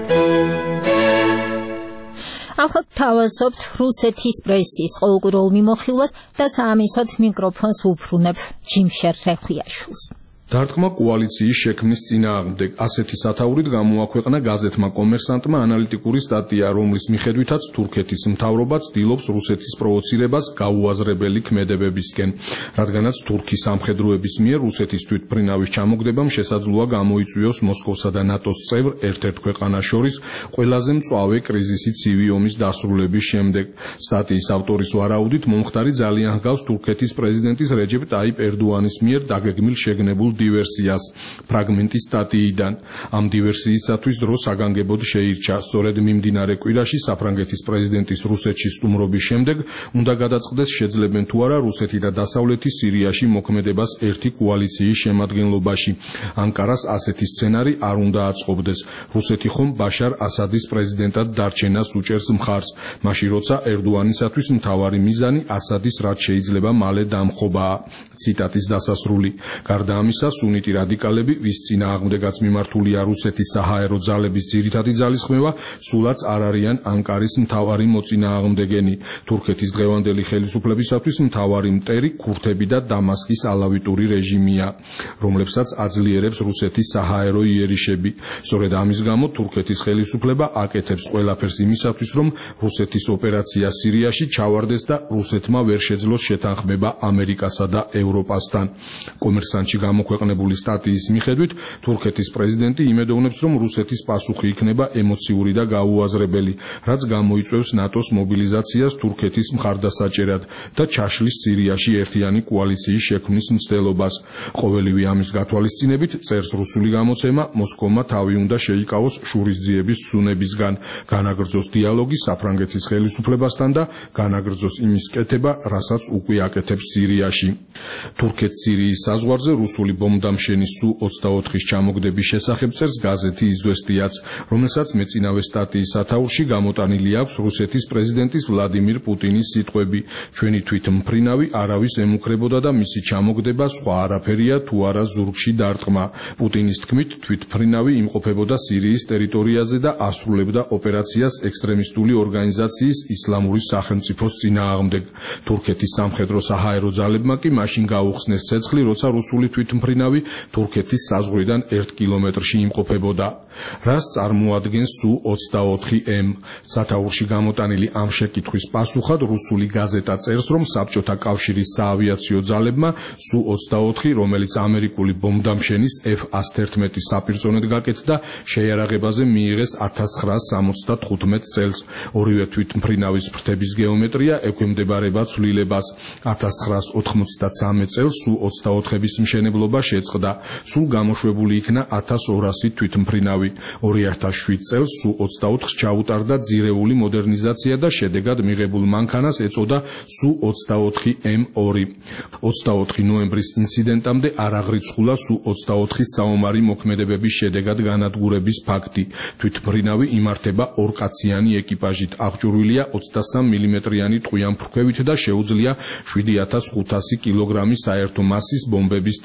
ახლა თავაზობთ რუსეთის პრესის ყოველკვირეულ მიმოხილვას და საამისოდ მიკროფონს ვუფრუნებ ჯიმშერ რეხვიაშვილს. დარტყმა კოალიციის შექმნის წინააღმდეგ ასეთი სათაურით გამოაქვეყნა გაზეთმა კომერსანტმა ანალიტიკური სტატია, რომლის მიხედვითაც თურქეთის მთავრობა ცდილობს რუსეთის პროვოცირებას გაუაზრებელი ქმედებებისკენ, რადგანაც თურქის სამხედროების მიერ რუსეთის თვითმფრინავის ჩამოგდებამ შესაძლოა გამოიწვიოს მოსკოვსა და ნატოს წევრ ერთ-ერთ ქვეყანას შორის ყველაზე მწვავე კრიზისი ცივი ომის დასრულების შემდეგ. სტატიის ავტორის ვარაუდით მომხდარი ძალიან ჰგავს თურქეთის პრეზიდენტის რეჯეპ ტაიპ ერდოანის მიერ დაგეგმილ შეგნებულ დივერსიას. ფრაგმენტი სტატიიდან. ამ დივერსიისათვის დრო საგანგებოდ შეირჩა. სწორედ მიმდინარე კვირაში საფრანგეთის პრეზიდენტის რუსეთში სტუმრობის შემდეგ უნდა გადაწყდეს შეძლებენ თუ არა რუსეთი და დასავლეთი სირიაში მოქმედებას ერთი კოალიციის შემადგენლობაში. ანკარას ასეთი სცენარი არ უნდა აწყობდეს. რუსეთი ხომ ბაშარ ასადის პრეზიდენტად დარჩენას უჭერს მხარს, მაშინ როცა ერდოანისათვის მთავარი მიზანი ასადის რაც შეიძლება მალე დამხობაა. ციტატის დასასრული. გარდა ამისა სუნიტი რადიკალები, ვის წინააღმდეგაც მიმართულია რუსეთის საჰაერო ძალების ძირითადი ძალისხმევა, სულაც არ არიან ანკარის მთავარი მოწინააღმდეგენი. თურქეთის დღევანდელი ხელისუფლებისათვის მთავარი მტერი ქურთები და დამასკის ალავიტური რეჟიმია, რომლებსაც აძლიერებს რუსეთის საჰაერო იერიშები. სწორედ ამის გამო თურქეთის ხელისუფლება აკეთებს ყველაფერს იმისათვის, რომ რუსეთის ოპერაცია სირიაში ჩავარდეს და რუსეთმა ვერ შეძლოს შეთანხმება ამერიკასა და ევროპასთან. კომერსანტში გამოქვეყნებული სტატიის მიხედვით თურქეთის პრეზიდენტი იმედოვნებს, რომ რუსეთის პასუხი იქნება ემოციური და გაუაზრებელი, რაც გამოიწვევს ნატოს მობილიზაციას თურქეთის მხარდასაჭერად და ჩაშლის სირიაში ერთიანი კოალიციის შექმნის მცდელობას. ყოველივე ამის გათვალისწინებით წერს რუსული გამოცემა, მოსკოვმა თავი უნდა შეიკავოს შურისძიების ცუნებისგან, განაგრძოს დიალოგი საფრანგეთის ხელისუფლებასთან და განაგრძოს იმის კეთება, რასაც უკვე აკეთებს სირიაში. თურქეთ-სირიის საზღვარზე რუსული ბომბდამშენის სუ ოცდაოთხის ჩამოგდების შესახებ წერს გაზეთი „იზვესტიაც“, რომელსაც მეწინავე სტატიის სათაურში გამოტანილი აქვს რუსეთის პრეზიდენტის ვლადიმირ პუტინის სიტყვები: ჩვენი თვითმფრინავი არავის ემუქრებოდა და მისი ჩამოგდება სხვა არაფერია თუ არა ზურგში დარტყმა. პუტინის თქმით, თვითმფრინავი იმყოფებოდა სირიის ტერიტორიაზე და ასრულებდა ოპერაციას ექსტრემისტული ორგანიზაციის ისლამური სახელმწიფოს წინააღმდეგ. თურქეთის სამხედრო საჰაერო ძალებმა კი მაშინ გაუხსნეს ცეცხლი, როცა რუსული თვითმფრინავი თურქეთის საზღვრიდან ერთ კილომეტრში იმყოფებოდა. რას წარმოადგენს სუ ოცდაოთხი ემ? სათაურში გამოტანილი ამ შეკითხვის პასუხად რუსული გაზეტა წერს, რომ საბჭოთა კავშირის საავიაციო ძალებმა სუ ოცდაოთხი, რომელიც ამერიკული ბომბდამშენის ეფ ათს ერთმეტი საპირწონედ გაკეთდა, შეიარაღებაზე მიიღეს ათას ცხრაას სამოცდათხუთმეტ წელს. ორივე თვითმფრინავის ფრთების გეომეტრია ექვემდებარება ცვლილებას. ათას ცხრაას ოთხმოცდაცამეტ წელს სუ ოცდაოთხების მშენებლობა შეწყდა. სულ გამოშვებული იქნა ათას ორასი თვითმფრინავი. ორი ათას შვიდ წელს სუ ოცდაოთხს ჩაუტარდა ძირეული მოდერნიზაცია და შედეგად მიღებულ მანქანას ეწოდა სუ ოცდაოთხი ემ ორი. ოცდაოთხი ნოემბრის ინციდენტამდე არ აღრიცხულა სუ ოცდაოთხის საომარი მოქმედებების შედეგად განადგურების ფაქტი. თვითმფრინავი იმართება ორკაციანი ეკიპაჟით, აღჭურვილია ოცდასამ მილიმეტრიანი ტყვიან ფრქვევით და შეუძლია შვიდი ათას ხუთასი კილოგრამის საერთო მასის ბომბების ტარება.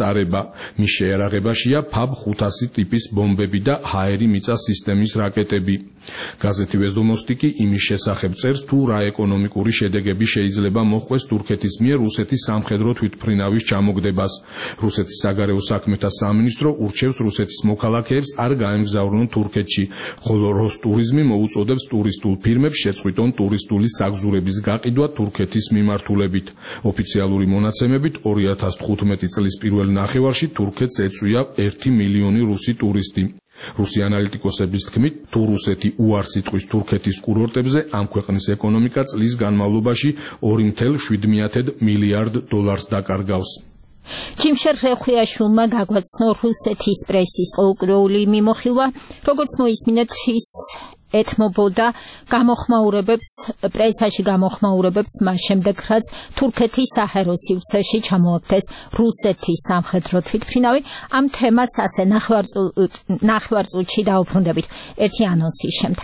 მის შეიარაღებაშია ფაბ ხუთასი ტიპის ბომბები და ჰაერი მიწა სისტემის რაკეტები. გაზეთი Vestdomosti კი იმის შესახებ წერს, თუ რა ეკონომიკური შედეგები შეიძლება მოჰყვეს თურქეთის მიერ რუსეთის სამხედრო თვითმფრინავის ჩამოგდებას. რუსეთის საგარეო საქმეთა სამინისტრო ურჩევს რუსეთის მოქალაქეებს არ გაემგზავრონ თურქეთში, ხოლო როსტურიზმი მოუწოდებს ტურისტულ ფირმებს შეწყვიტონ ტურისტული საგზურების გაყიდვა თურქეთის მიმართულებით. ოფიციალური მონაცემებით ორი ათას თხუთმეტი წლის პირველ ნახევარში თურქეთს ეწვია ერთი მილიონი რუსი ტურისტი. რუსი ანალიტიკოსების თქმით, თუ რუსეთი უარს იტყვის თურქეთის კურორტებზე, ამ ქვეყნის ეკონომიკა წლის განმავლობაში ორი ათას შვიდ მილიარდ დოლარს დაკარგავს. ჯიმშერ რეხუიაშვილმა გაგვაცნო რუსეთის პრესის ყოველკვირეული მიმოხილვა, როგორც მოისმინეთ, ის ეთმობოდა გამოხმაურებებს, პრესაში გამოხმაურებებს მას შემდეგ, რაც თურქეთის საჰაერო სივრცეში ჩამოაგდეს რუსეთის სამხედრო თვითმფრინავი. ამ თემას ასე ნახევარწუთში დავუბრუნდებით ერთი ანონსის შემდეგ.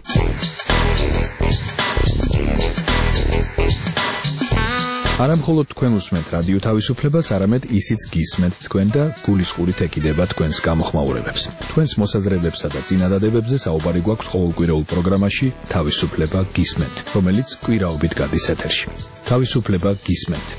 არა მხოლოდ თქვენ უსმენთ რადიო თავისუფლებას, არამედ ისიც გისმენთ თქვენ და გულისყურით ეკიდება თქვენს გამოხმაურებებს. თქვენს მოსაზრებებსა და წინადადებებზე საუბარი გვაქვს ყოველკვირეულ პროგრამაში თავისუფლება გისმენთ, რომელიც კვირაობით გადის ეთერში. თავისუფლება გისმენთ.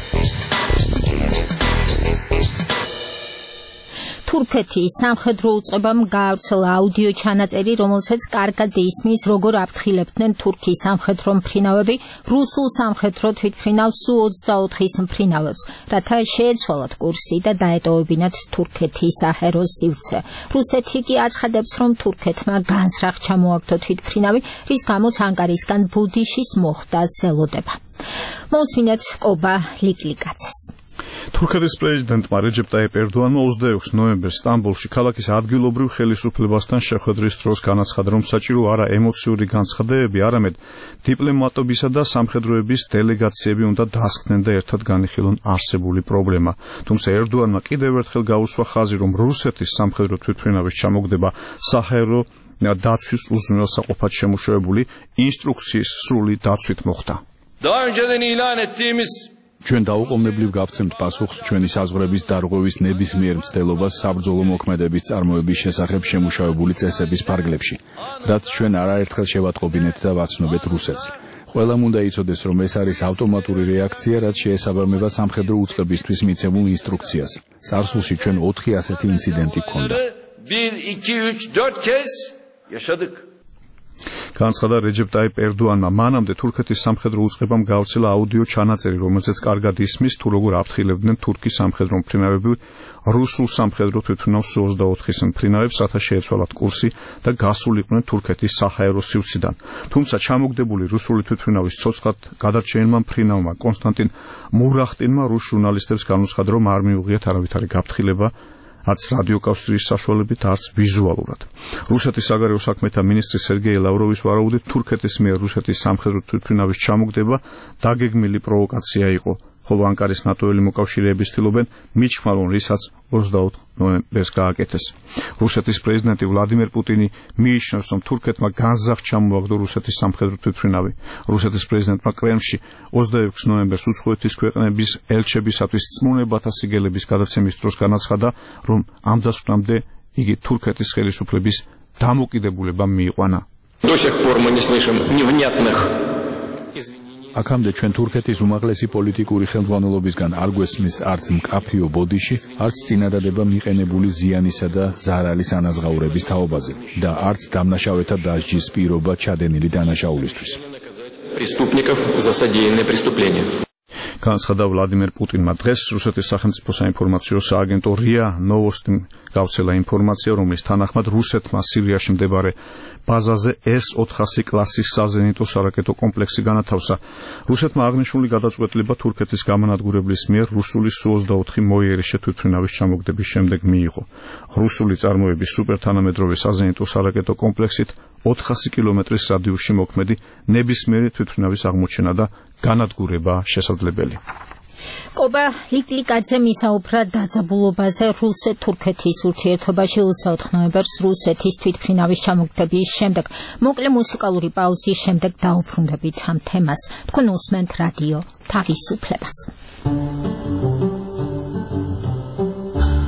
თურქეთის სამხედრო უწყებამ გაავრცელა აუდიო ჩანაწერი, რომელსაც კარგად ისმის, როგორ აფრთხილებდნენ თურქის სამხედრო მფრინავები რუსულ სამხედრო თვითმფრინავს სუ ოცდაოთხის მფრინავებს, რათა შეეცვალათ კურსი და დაეტოვებინათ თურქეთის საჰაერო სივრცე. რუსეთი კი აცხადებს, რომ თურქეთმა განსრახ ჩამოაგდო თვითმფრინავი, რის გამოც ანკარისგან ბუდიშის მოხდას ელოდება. მოусმინეთ კობა ლიკლიკაძეს. თურქეთის პრეზიდენტმა რეჯეპ ტაიპ ერდოანმა ოცდაექვსი ნოემბერს სტამბოლში ქალაქის ადგილობრივ ხელისუფლებასთან შეხვედრის დროს განაცხადა, რომ საჭირო არა ემოციური განცხადებები, არამედ დიპლომატებისა და სამხედროების დელეგაციები უნდა დასხდნენ და ერთად განიხილონ არსებული პრობლემა. თუმცა ერდოანმა კიდევ ერთხელ გაუსვა ხაზი, რომ რუსეთის სამხედრო თვითმფრინავის ჩამოგდება საჰაერო დაცვის უზრუნველსაყოფად შემუშავებული ინსტრუქციის სრული დაცვით მოხდა. ჩვენ დაუყოვნებლივ გავცემთ პასუხს ჩვენი საზღვრების დარღვევის ნებისმიერ მცდელობას საბრძოლო მოქმედების წარმოების შესახებ შემუშავებული წესების ფარგლებში, რაც ჩვენ არაერთხელ შევატყობინეთ და ვაცნობეთ რუსეთს. ყველამ უნდა იცოდეს, რომ ეს არის ავტომატური რეაქცია, რაც შეესაბამება სამხედრო უწყებისთვის მიცემულ ინსტრუქციას. წარსულში ჩვენ ოთხი ასეთი ინციდენტი გქონდა. განაცხადა რეჯეპ ტაიპ ერდოანმა. მანამდე თურქეთის სამხედრო უწყებამ გაავრცელა აუდიო ჩანაწერი, რომელზეც კარგად ისმის, თუ როგორ აფრთხილებდნენ თურქის სამხედრო მფრინავები რუსულ სამხედრო თვითმფრინავს სუ ოცდაოთხის მფრინავებს, რათა შეეცვალათ კურსი და გასულიყვნენ თურქეთის საჰაერო სივრციდან. თუმცა ჩამოგდებული რუსული თვითმფრინავის ცოცხლად გადარჩენილმა მფრინავმა კონსტანტინ მურახტინმა რუს ჟურნალისტებს განუცხადა, რომ არ მიუღიათ არავითარი გაფრთხილება, არც რადიოკავშირის საშუალებით, არც ვიზუალურად. რუსეთის საგარეო საქმეთა მინისტრი სერგეი ლავროვის ვარაუდით, თურქეთის მიერ რუსეთის სამხედრო თვითმფრინავის ჩამოგდება დაგეგმილი პროვოკაცია იყო, ხოლო ანკარის ნატოელი მოკავშირეების ცდილობენ მიჩქმარონ, რისაც ოცდაოთხ ნოემბერს გააკეთეს. რუსეთის პრეზიდენტი ვლადიმერ პუტინი მიიჩნევს, რომ თურქეთმა განზრახ ჩამოაგდო რუსეთის სამხედრო თვითმფრინავი. რუსეთის პრეზიდენტმა კრემლში ოცდაექვსი ნოემბერს უცხოეთის ქვეყნების ელჩებისათვის წმუნებათა სიგელების გადაცემის დროს განაცხადა, რომ ამ დასკვნამდე იგი თურქეთის ხელისუფლების დამოკიდებულებამ მიიყვანა. აქამდე ჩვენ თურქეთის უმაღლესი პოლიტიკური ხელმძღვანელობისგან არ გვესმის არც მკაფიო ბოდიში, არც წინადადება მიყენებული ზიანისა და ზარალის ანაზღაურების თაობაზე და არც დამნაშავეთა დასჯის პირობა ჩადენილი დანაშაულისთვის. განაცხადა ვლადიმერ პუტინმა. დღეს რუსეთის სახელმწიფო საინფორმაციო სააგენტო რია ნოვოსტიმ გავრცელა ინფორმაცია, რომლის თანახმად რუსეთმა სირიაში მდებარე ბაზაზე ეს ოთხასი კლასის საზენიტო სარაკეტო კომპლექსი განათავსა. რუსეთმა აღნიშნული გადაწყვეტილება თურქეთის გამანადგურებლის მიერ რუსული სუ ოცდაოთხი მოიერიშე თვითმფრინავის ჩამოგდების შემდეგ მიიღო. რუსული წარმოების სუპერთანამედროვე საზენიტო სარაკეტო კომპლექსით ოთხასი კილომეტრის რადიუსში მოქმედი ნებისმიერი თვითმფრინავის აღმოჩენა და განადგურება შესაძლებელი. კობა ლიკლიკაძე მისაუბრა დაძაბულობაზე რუსეთ-თურქეთის ურთიერთობაში ოცდაოთხ ნოემბერს რუსეთის თვითმფრინავის ჩამოგდების შემდეგ. მოკლე მუსიკალური პაუზის შემდეგ დაუბრუნდებით ამ თემას. თქვენ უსმენთ რადიო თავისუფლებას.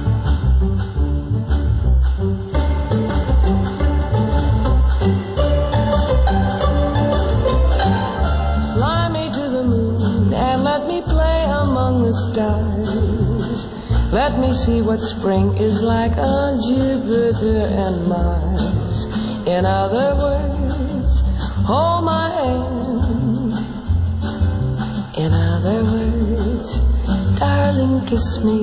me see what spring is like on Jupiter and Mars. In other words, hold my hand. In other words, darling, kiss me.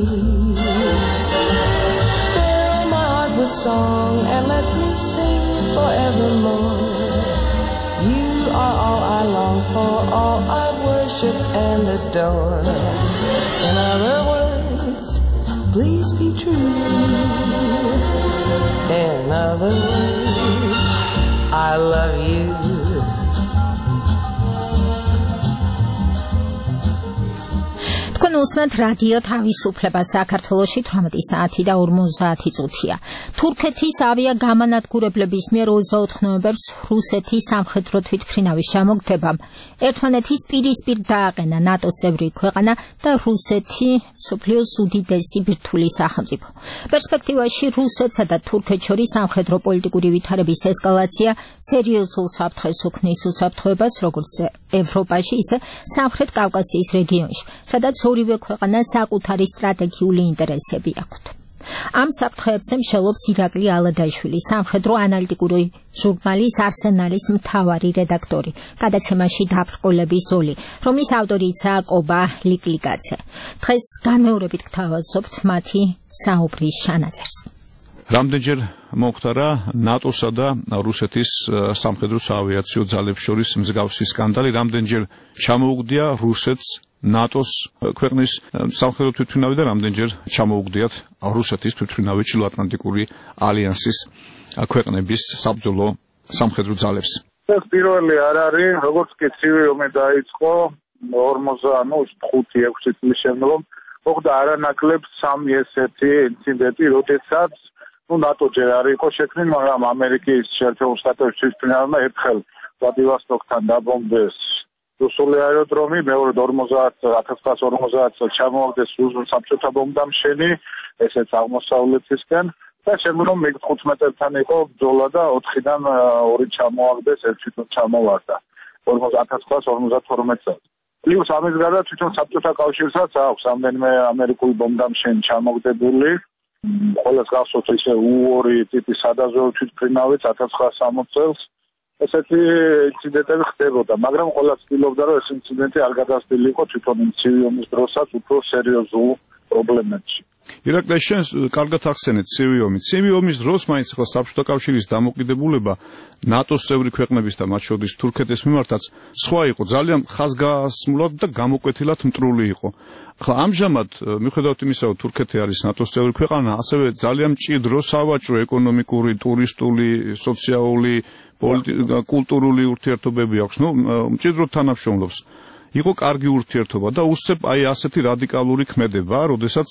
Fill my heart with song and let me sing forevermore. You are all I long for, all I worship and adore. In other words, please be true. In other words, I love you. თქვენ უსმენთ რადიო თავისუფლება საქართველოში თვრამეტი საათი და ორმოცდაათი წუთია. თურქეთის ავიაგამანადგურებლების მიერ ოცდაოთხ ნოემბერს რუსეთის სამხედრო თვითმფრინავის ჩამოგდებამ ერთმანეთის პირისპირ დააყენა ნატოს წევრი ქვეყანა და რუსეთი მსოფლიოს უდიდესი ბირთვული სახელმწიფო. პერსპექტივაში რუსეთსა და თურქეთს შორის სამხედრო პოლიტიკური ვითარების ესკალაცია სერიოზულ საფრთხეს უქმნის უსაფრთხოებას როგორც ევროპაში, ისე სამხრეთ კავკასიის რეგიონში, სადაც ორივე ქვეყანას საკუთარი სტრატეგიული ინტერესები აქვთ. ამ საფრთხეებს მსჯელობს ირაკლი ალადაშვილი, სამხედრო ანალიტიკური ჟურნალის არსენალის მთავარი რედაქტორი, გადაცემაში დაბრკოლების ზოლი, რომლის ავტორიცაა კობა ლიკლიკაძე. დღეს განმეორებით გთავაზობთ მათი საუბრის შანაწერს. რამდენჯერ მოხდა ნატოსა და რუსეთის სამხედრო საავიაციო ძალებს შორის მსგავსი სკანდალი, რამდენჯერ ჩამოუგდია რუსეთს ნატოს ქვეყნის სამხედრო თვითმფრინავი და რამდენჯერ ჩამოუგდიათ რუსეთის თვითმფრინავი ჩრდილოატლანტიკური ალიანსის ქვეყნების საბრძოლო სამხედრო ძალებს. ეს პირველი არ არის, როგორც კი ცივი ომი დაიწყო ორმოცდახუთი ექვსი წლის შემდგომ, მოხდა არანაკლებ სამი ესეთი ინციდენტი, როდესაც ну ნატო ჯერ არ იყო შექმნილი, მაგრამ ამერიკის შეერთებულ შტატების თვითმფრინავმა ერთხელ ვლადივოსტოკთან დაბომბეს რუსული აეროდრომი, მეორედ ორმოცდაათ ათას ცხრაას ორმოცდაათ წელს ჩამოაგდეს რუსულ საბჭოთა ბომბდამშენი, ესეც აღმოსავლეთისკენ და შემდგომ მეხუთმეტთან იყო ბრძოლა და ოთხიდან ორი ჩამოაგდეს, ერთი თვითონ ჩამოვარდა ათას ცხრაას ორმოცდათორმეტ წელს. პლუს ამის გარდა თვითონ საბჭოთა კავშირსაც აქვს რამდენიმე ამერიკული ბომბდამშენი ჩამოგდებული. Ყველას გახსოვთ ისე U ორი ტიპის სადაზვერვო თვითმფრინავიც ათას ცხრაას სამოცდ წელს. ესეთი ინციდენტები ხდებოდა, მაგრამ ყველა ცდილობდა, რომ ეს ინციდენტი არ გადასtildeიყო თვითონ ცივი ომის დროსაც უფრო სერიოზულ პრობლემებში. ირაკლი, შენ კარგად ახსენეთ ცივი ომი. ცივი ომის დროს მაინც ახლა საბჭოთა კავშირის დამოკიდებულება ნატოს წევრი ქვეყნების და მათ შორის თურქეთის მიმართაც სხვა იყო, ძალიან ხაზგასმულად და გამოკვეთილად მტრული იყო. ახლა ამჟამად მიუხედავად იმისა, რომ თურქეთი არის ნატოს წევრი ქვეყანა, ასევე ძალიან მჭიდრო სავაჭრო, ეკონომიკური, ტურისტული, სოციალური, კულტურული ურთიერთობები აქვს. ნუ მჭიდროდ თანამშრომლობს. იყო კარგი ურთიერთობა და უსწრებ აი ასეთი რადიკალური ქმედება, როდესაც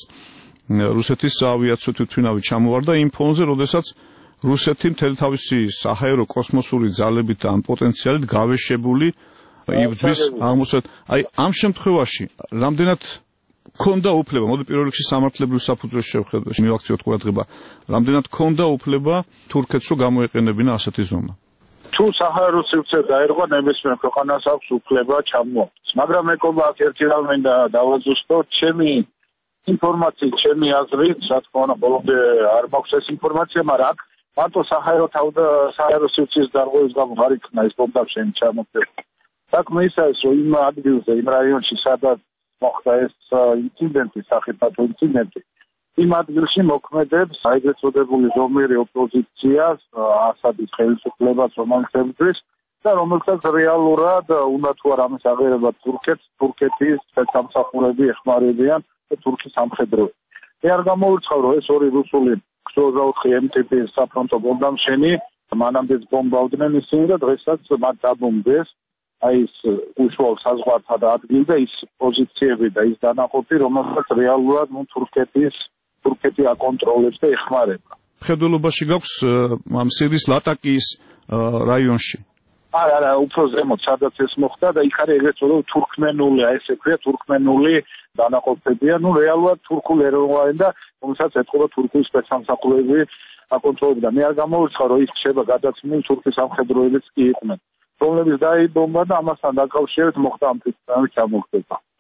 რუსეთის საავიაციო თვითმფრინავი ჩამოვარდა იმ ფონზე, როდესაც რუსეთი მთელი თავისი საჰაერო კოსმოსური ძალებით და ამ პოტენციალით გავეშებული იბრძვის აღმოსავლეთ. აი ამ შემთხვევაში რამდენად ქონდა უფლება, მოდი პირველ რიგში სამართლებრივ საფუძველს შევხედოთ, მივაქციოთ ყურადღება, რამდენად ქონდა უფლება თურქეთს რომ გამოეყენებინა ასეთი ზომა. თუ საჰაერო სივრცე დაერღვა, ნებისმიერ ქვეყანას აქვს უფლება ჩამოაგდეს. მაგრამ ეკობა აქ ერთი რამ მინდა დავაზუსტოთ, ჩემი ინფორმაციით, ჩემი აზრით, რა თქმა უნდა, ბოლომდე არ მაქვს ეს ინფორმაცია, მაგრამ აქ მარტო საჰაერო თავდა საჰაერო სივრცის დარღვევის გამო არ იქნა ეს ბომბდამშენი ჩამოგდება. საქმე ისაა, რომ იმ ადგილზე, იმ რაიონში, სადაც მოხდა ეს ინციდენტი, სახიფათო ინციდენტი, იმ ადგილში მოქმედებს ეგრეთ წოდებული ზომიერი ოპოზიცია, ასადის ხელისუფლებას, რომელიც ებრძვის და რომელსაც რეალურად უნდა თუ არ ამის აღიარება თურქეთს, თურქეთის спецსამსახურები ეხმარებიან და თურქის სამხედროები. მე არ გამოვირცხავ, რომ ეს ორი რუსული ოცდაოთხი ემ ტიპის საფრონტო ბომბდამშენი მანამდეც ბომბავდნენ ისინი და დღესაც მათ დაბომბეს აი ეს უშუალო საზღვართან და ადგილი და ის პოზიციები და ის დანაყოფი, რომელსაც რეალურად ნუ თურქეთის თურქეთი აკონტროლებს და ეხმარება. ხედულობაში გაქვს ამ სირიის ლატაკიის რაიონში. არა, არა, უფრო ზემოთ, სადაც ეს მოხდა და იქ არის ეგრეთ წოდებული თურქმენული, აი ესე ქვია თურქმენული დანაყოფებია, ნუ რეალურად თურქული ეროვნული და რომელსაც ეთყობა თურქული სპეცსამსახურები აკონტროლებდა. მე არ გამოვირცხავ, რომ ის ხდება გადაცმული თურქის სამხედროებიც კი იყვნენ. რომლებიც დაიბომბა და ამასთან დაკავშირებით მოხდა ამ თვითმფრინავის ჩამოგდება.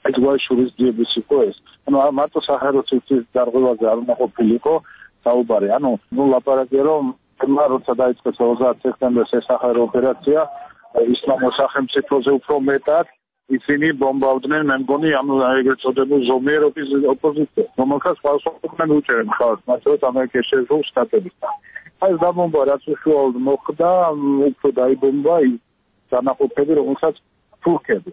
ეს გვაშურისძიების იყო ეს. ანუ მარტო საჰაერო ცივცის დარღვევაზე არ უნდა ყოფილიყო საუბარი. ანუ ნუ ლაპარაკია რომ თემა როცა დაიწყეს ოცდაათი სექტემბერს ეს საჰაერო ოპერაცია ისლამურ სახელმწიფოზე უფრო მეტად ისინი ბომბავდნენ, მე მგონი ამ ეგრეთ წოდებულ ზომიერ ოპოზიციას, რომელსაც ხალხობდნენ უჭერენ ხალხს, მასწავლეთ ამერიკის შეერთებული შტატებისთან. აი ეს დაბომბვა რაც უშუალოდ მოხდა, უფრო დაიბომბა ის დანაყოფები, რომელსაც თურქები.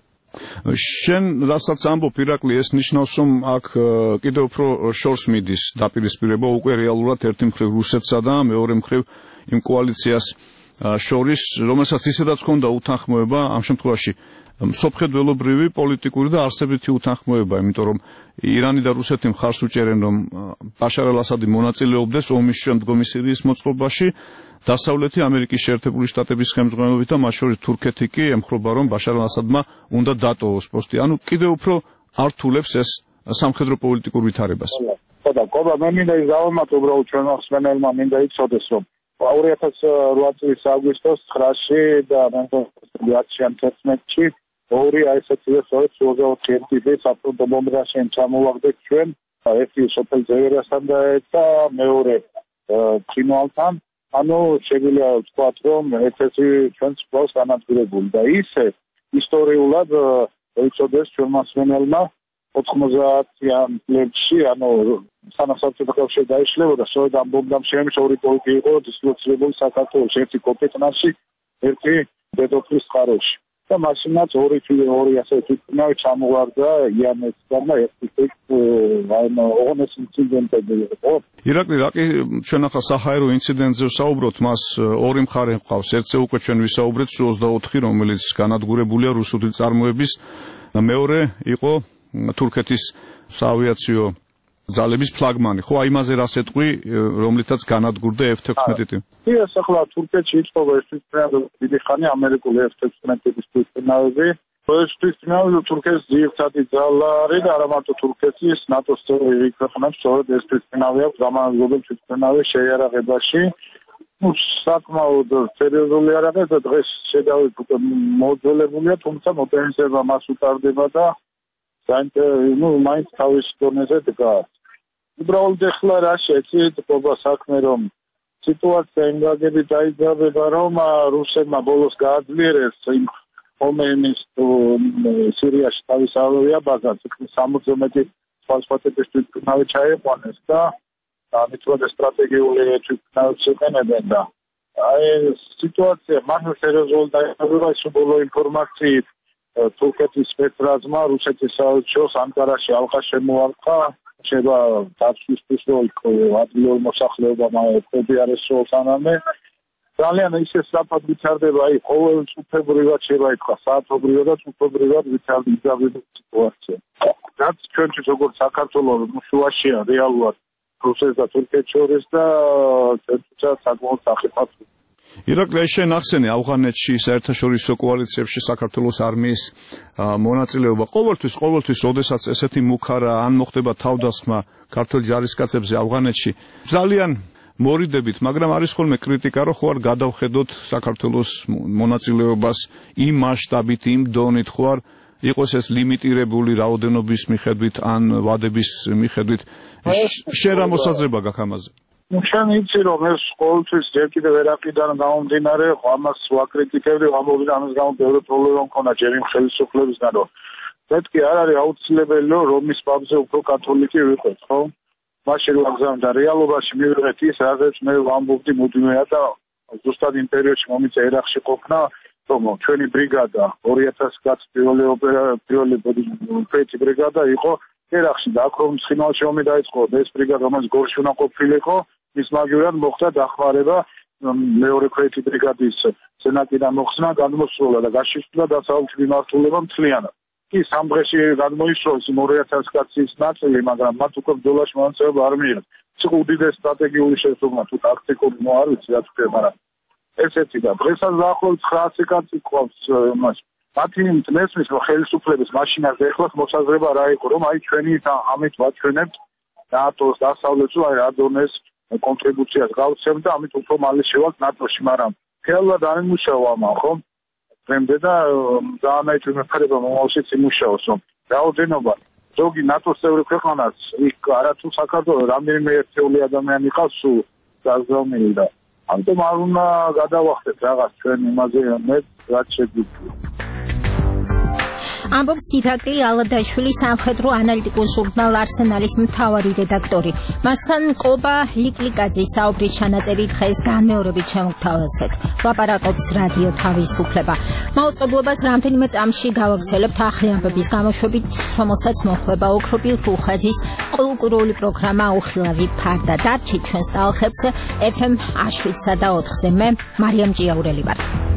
შენ რასაც ამბობ ირაკლი, ეს ნიშნავს, რომ აქ კიდევ უფრო შორს მიდის დაპირისპირება უკვე რეალურად ერთი მხრივ რუსეთსა და მეორე მხრივ იმ კოალიციას შორის, რომელსაც ისედაც ჰქონდა უთანხმოება ამ შემთხვევაში მსოფლმხედველობრივი პოლიტიკური და არსებითი უთანხმოება, იმიტომ რომ ირანი და რუსეთი მხარს უჭერენ, რომ ბაშარ ალ-ასადი მონაწილეობდეს ომის შემდგომი სირიის მოწყობაში, დასავლეთი ამერიკის შეერთებული შტატების ხელმძღვანელობით და მათ შორის თურქეთი კი ემხრობა, რომ ბაშარ ალ-ასადმა უნდა დატოვოს პოსტი. ანუ კიდევ უფრო ართულებს ეს სამხედრო პოლიტიკურ ვითარებას. ხო და ყობა მე მინდა ის დავამატო უბრალოდ ჩვენ მსმენელმა მინდა იცოდეს, რომ ორი ათას ოთხ წლის აგვისტოს ცხრაში და მე მგონი თერთმეტში ორი აი ესეთი სწორედ ოცდაოთხი ტიპის საფრთხე ბომბაში ჩამოვაგდეთ ჩვენ ერთი სოფელ ზევერასთან და და მეორე ჩინვალთან. ანუ შეგვიძლია ვთქვათ, რომ ერთ-ერთი ჩვენს კლავს განადგურებული და ისე ისტორიულად ეცოდეს ჩვენმა მსმენელმა ოთხმოცდაათიან წლებში, ანუ სანამ საბჭოთა კავშირი დაიშლებოდა, სწორედ ამ ბომბდამშენების ორი პოლკი იყო დისლოცირებული საქართველოში, ერთი კოპიტნაში, ერთი დედოფლის წყაროში. და მაშინაც ორი ორი ასე თვითმფრინავი ჩამოვარდა იანესთან და ერთი აი ოღონდ ინციდენტები იყო. ირაკლი, რაკი ჩვენ ახლა საჰაერო ინციდენტზე ვსაუბრობთ, მას ორი მხარე ჰყავს. ერთზე უკვე ჩვენ ვისაუბრეთ სუ ოცდაოთხი, რომელიც განადგურებულია რუსული წარმოების, მეორე იყო თურქეთის საავიაციო ძალების ფლაგმანი. ხო, აი იმაზე რას ეტყვი, რომლითაც განადგურდა ეფ თექვსმეტი. კი, ეს ახლა თურქეთში იწყება ეს თვითმფრინავი დიდი ხანი ამერიკული ეფ თექვსმეტების თვითმფრინავები. ეს თვითმფრინავი თურქეთის ძირითადი ძალა არის და არა მარტო თურქეთის, ნატოს წევრი ქვეყნებს სწორედ ეს თვითმფრინავი აქვს გამარჯვებულ თვითმფრინავის შეიარაღებაში. ну საკმაოდ სერიოზული არაა და დღეს შედავით მოძველებულია, თუმცა მოდერნიზება მას უტარდება და ну მაინც თავის დონეზე დგას. უბრალოდ ახლა რა შეეცით ყობა საქმე, რომ სიტუაცია იმ გაგებით დაიძაბება, რომ რუსებმა ბოლოს გააძლიერეს იმ ხომეინის სირიაში თავის ავიაბაზას, სამოცზე მეტი სხვა ტიპის თვითმფრინავი ჩაიყვანეს და ამით რომ სტრატეგიული თვითმფრინავებს იყენებენ და აი სიტუაცია მართლა სერიოზულად დაიძაბება, ის ბოლო ინფორმაციით თურქეთის სპეცრაზმა რუსეთის საელჩოს ანკარაში ალყა შემოარტყა, შეება დაცვისთვის რომ ადვილი მოსახლეობა მოეწოდი არესოთანამე. ძალიან ისე საფად ვითარდება, აი ყოველ წუთებრივად შეება ითქვა, საათობრივად და წუთობრივად ვითარდება სიტუაცია. რაც ჩვენთვის როგორც საქართველოს შუაშია რეალურად რუსეთს და თურქეთს შორის და ჩვენთვისაც საკმაოდ სახიფათო. ირაკლი, შენ ახსენე ავღანეთში საერთაშორისო კოალიციებში საქართველოს არმიის მონაწილეობა. ყოველთვის, ყოველთვის, როდესაც ესეთი მუქარა ან მოხდება თავდასხმა ქართულ ჯარისკაცებზე ავღანეთში, ძალიან მორიდებით, მაგრამ არის ხოლმე კრიტიკა, რომ ხო არ გადავხედოთ საქართველოს მონაწილეობას იმ მასშტაბით, იმ დონით, ხო არ იყოს ეს ლიმიტირებული რაოდენობის მიხედვით ან ვადების მიხედვით. შენ რა მოსაზრება გაქვს ამაზე? ну შენ იცი რომ ეს ყოველთვის ჯერ კიდევ ერაყიდან გამომდინარე, ამას ვაკრიტიკებდი, ამბობდი ამის გამო ბევრი პრობლემა მქონდა ჯერ იმ ხელისუფლებისგან, რომ მეთქი არ არის აუცილებელი რომ რომის პაპზე უფრო კათოლიკე ვიყოთ, ხო? მაშინ ვაგზავნე და რეალობაში მივიღეთ ის, რაღაც მე ვამბობდი მუდმივად და ზუსტად იმ პერიოდში მომიწე ერაყში ყოფნა, რომ ჩვენი ბრიგადა ორი ათას კაც პირველი პირველი ფრეთი ბრიგადა იყო ერაყში და აქ რომ ცხინვალში ომი დაიწყო, ეს ბრიგადა რომელიც გორში უნდა ყოფილიყო, ის მაგივრად მოხდა დახმარება მეორე ფრეთი ბრიგადის სენატიდან მოხსნა, გადმოსულა და გაშიშლა დასავლეთ მიმართულება მთლიანად. კი სამ დღეში გადმოისროლეს ორი ათას კაცის ნაწილი, მაგრამ მათ უკვე ბრძოლაში მონაწილეობა არ მიიღეს. ეს იყო უდიდეს სტრატეგიული შესრულება, თუ ტაქტიკური მო არ ვიცი რა თქვა, მაგრამ ესეთი და დღესაც დაახლოებით ცხრაასი კაცი ყავს მასში. მათი მესმის რომ ხელისუფლების მაშინაზე ეხლას მოსაზრება რა იყო, რომ აი ჩვენი ამით ვაჩვენებთ ნატოს დასავლეთს, აი რა დონეს კონტრიბუციას გავცემთ და ამით უფრო მალე შევალთ ნატოში, მაგრამ რეალურად არ იმუშავა ამან, ხო? დღემდე და დაანაიჭი მეფარება მომავალშიც იმუშაოს, რომ რაოდენობა ზოგი ნატოს წევრი ქვეყანას იქ არათუ საქართველოს რამდენიმე ერთეული ადამიანი ყავს სულ გაზომილი და ამიტომ არ უნდა გადავახდეთ რაღაც ჩვენ იმაზე მე რაც შეგვიძლია ამბობს ირაკლი ალადაშვილი სამხედრო ანალიტიკურ ჟურნალ არსენალის მთავარი რედაქტორი. მასთან კობა ლიკლიკაძის საუბრის ჩანაწერი დღეს განმეორებით შემოგთავაზეთ. ლაპარაკობს რადიო თავისუფლება. მაუწყებლობას რამდენიმე წამში გავაგრძელებთ ახალი ამბების გამოშვებით, რომელსაც მოხვება ოქროპილ ხუხაძის კულტურული პროგრამა უხილავი ფარდა. დარჩით ჩვენს ტალღებზე ეფ ემ შვიდსა და ოთხზე. მე მარიამ ჭიაურელი ვარ.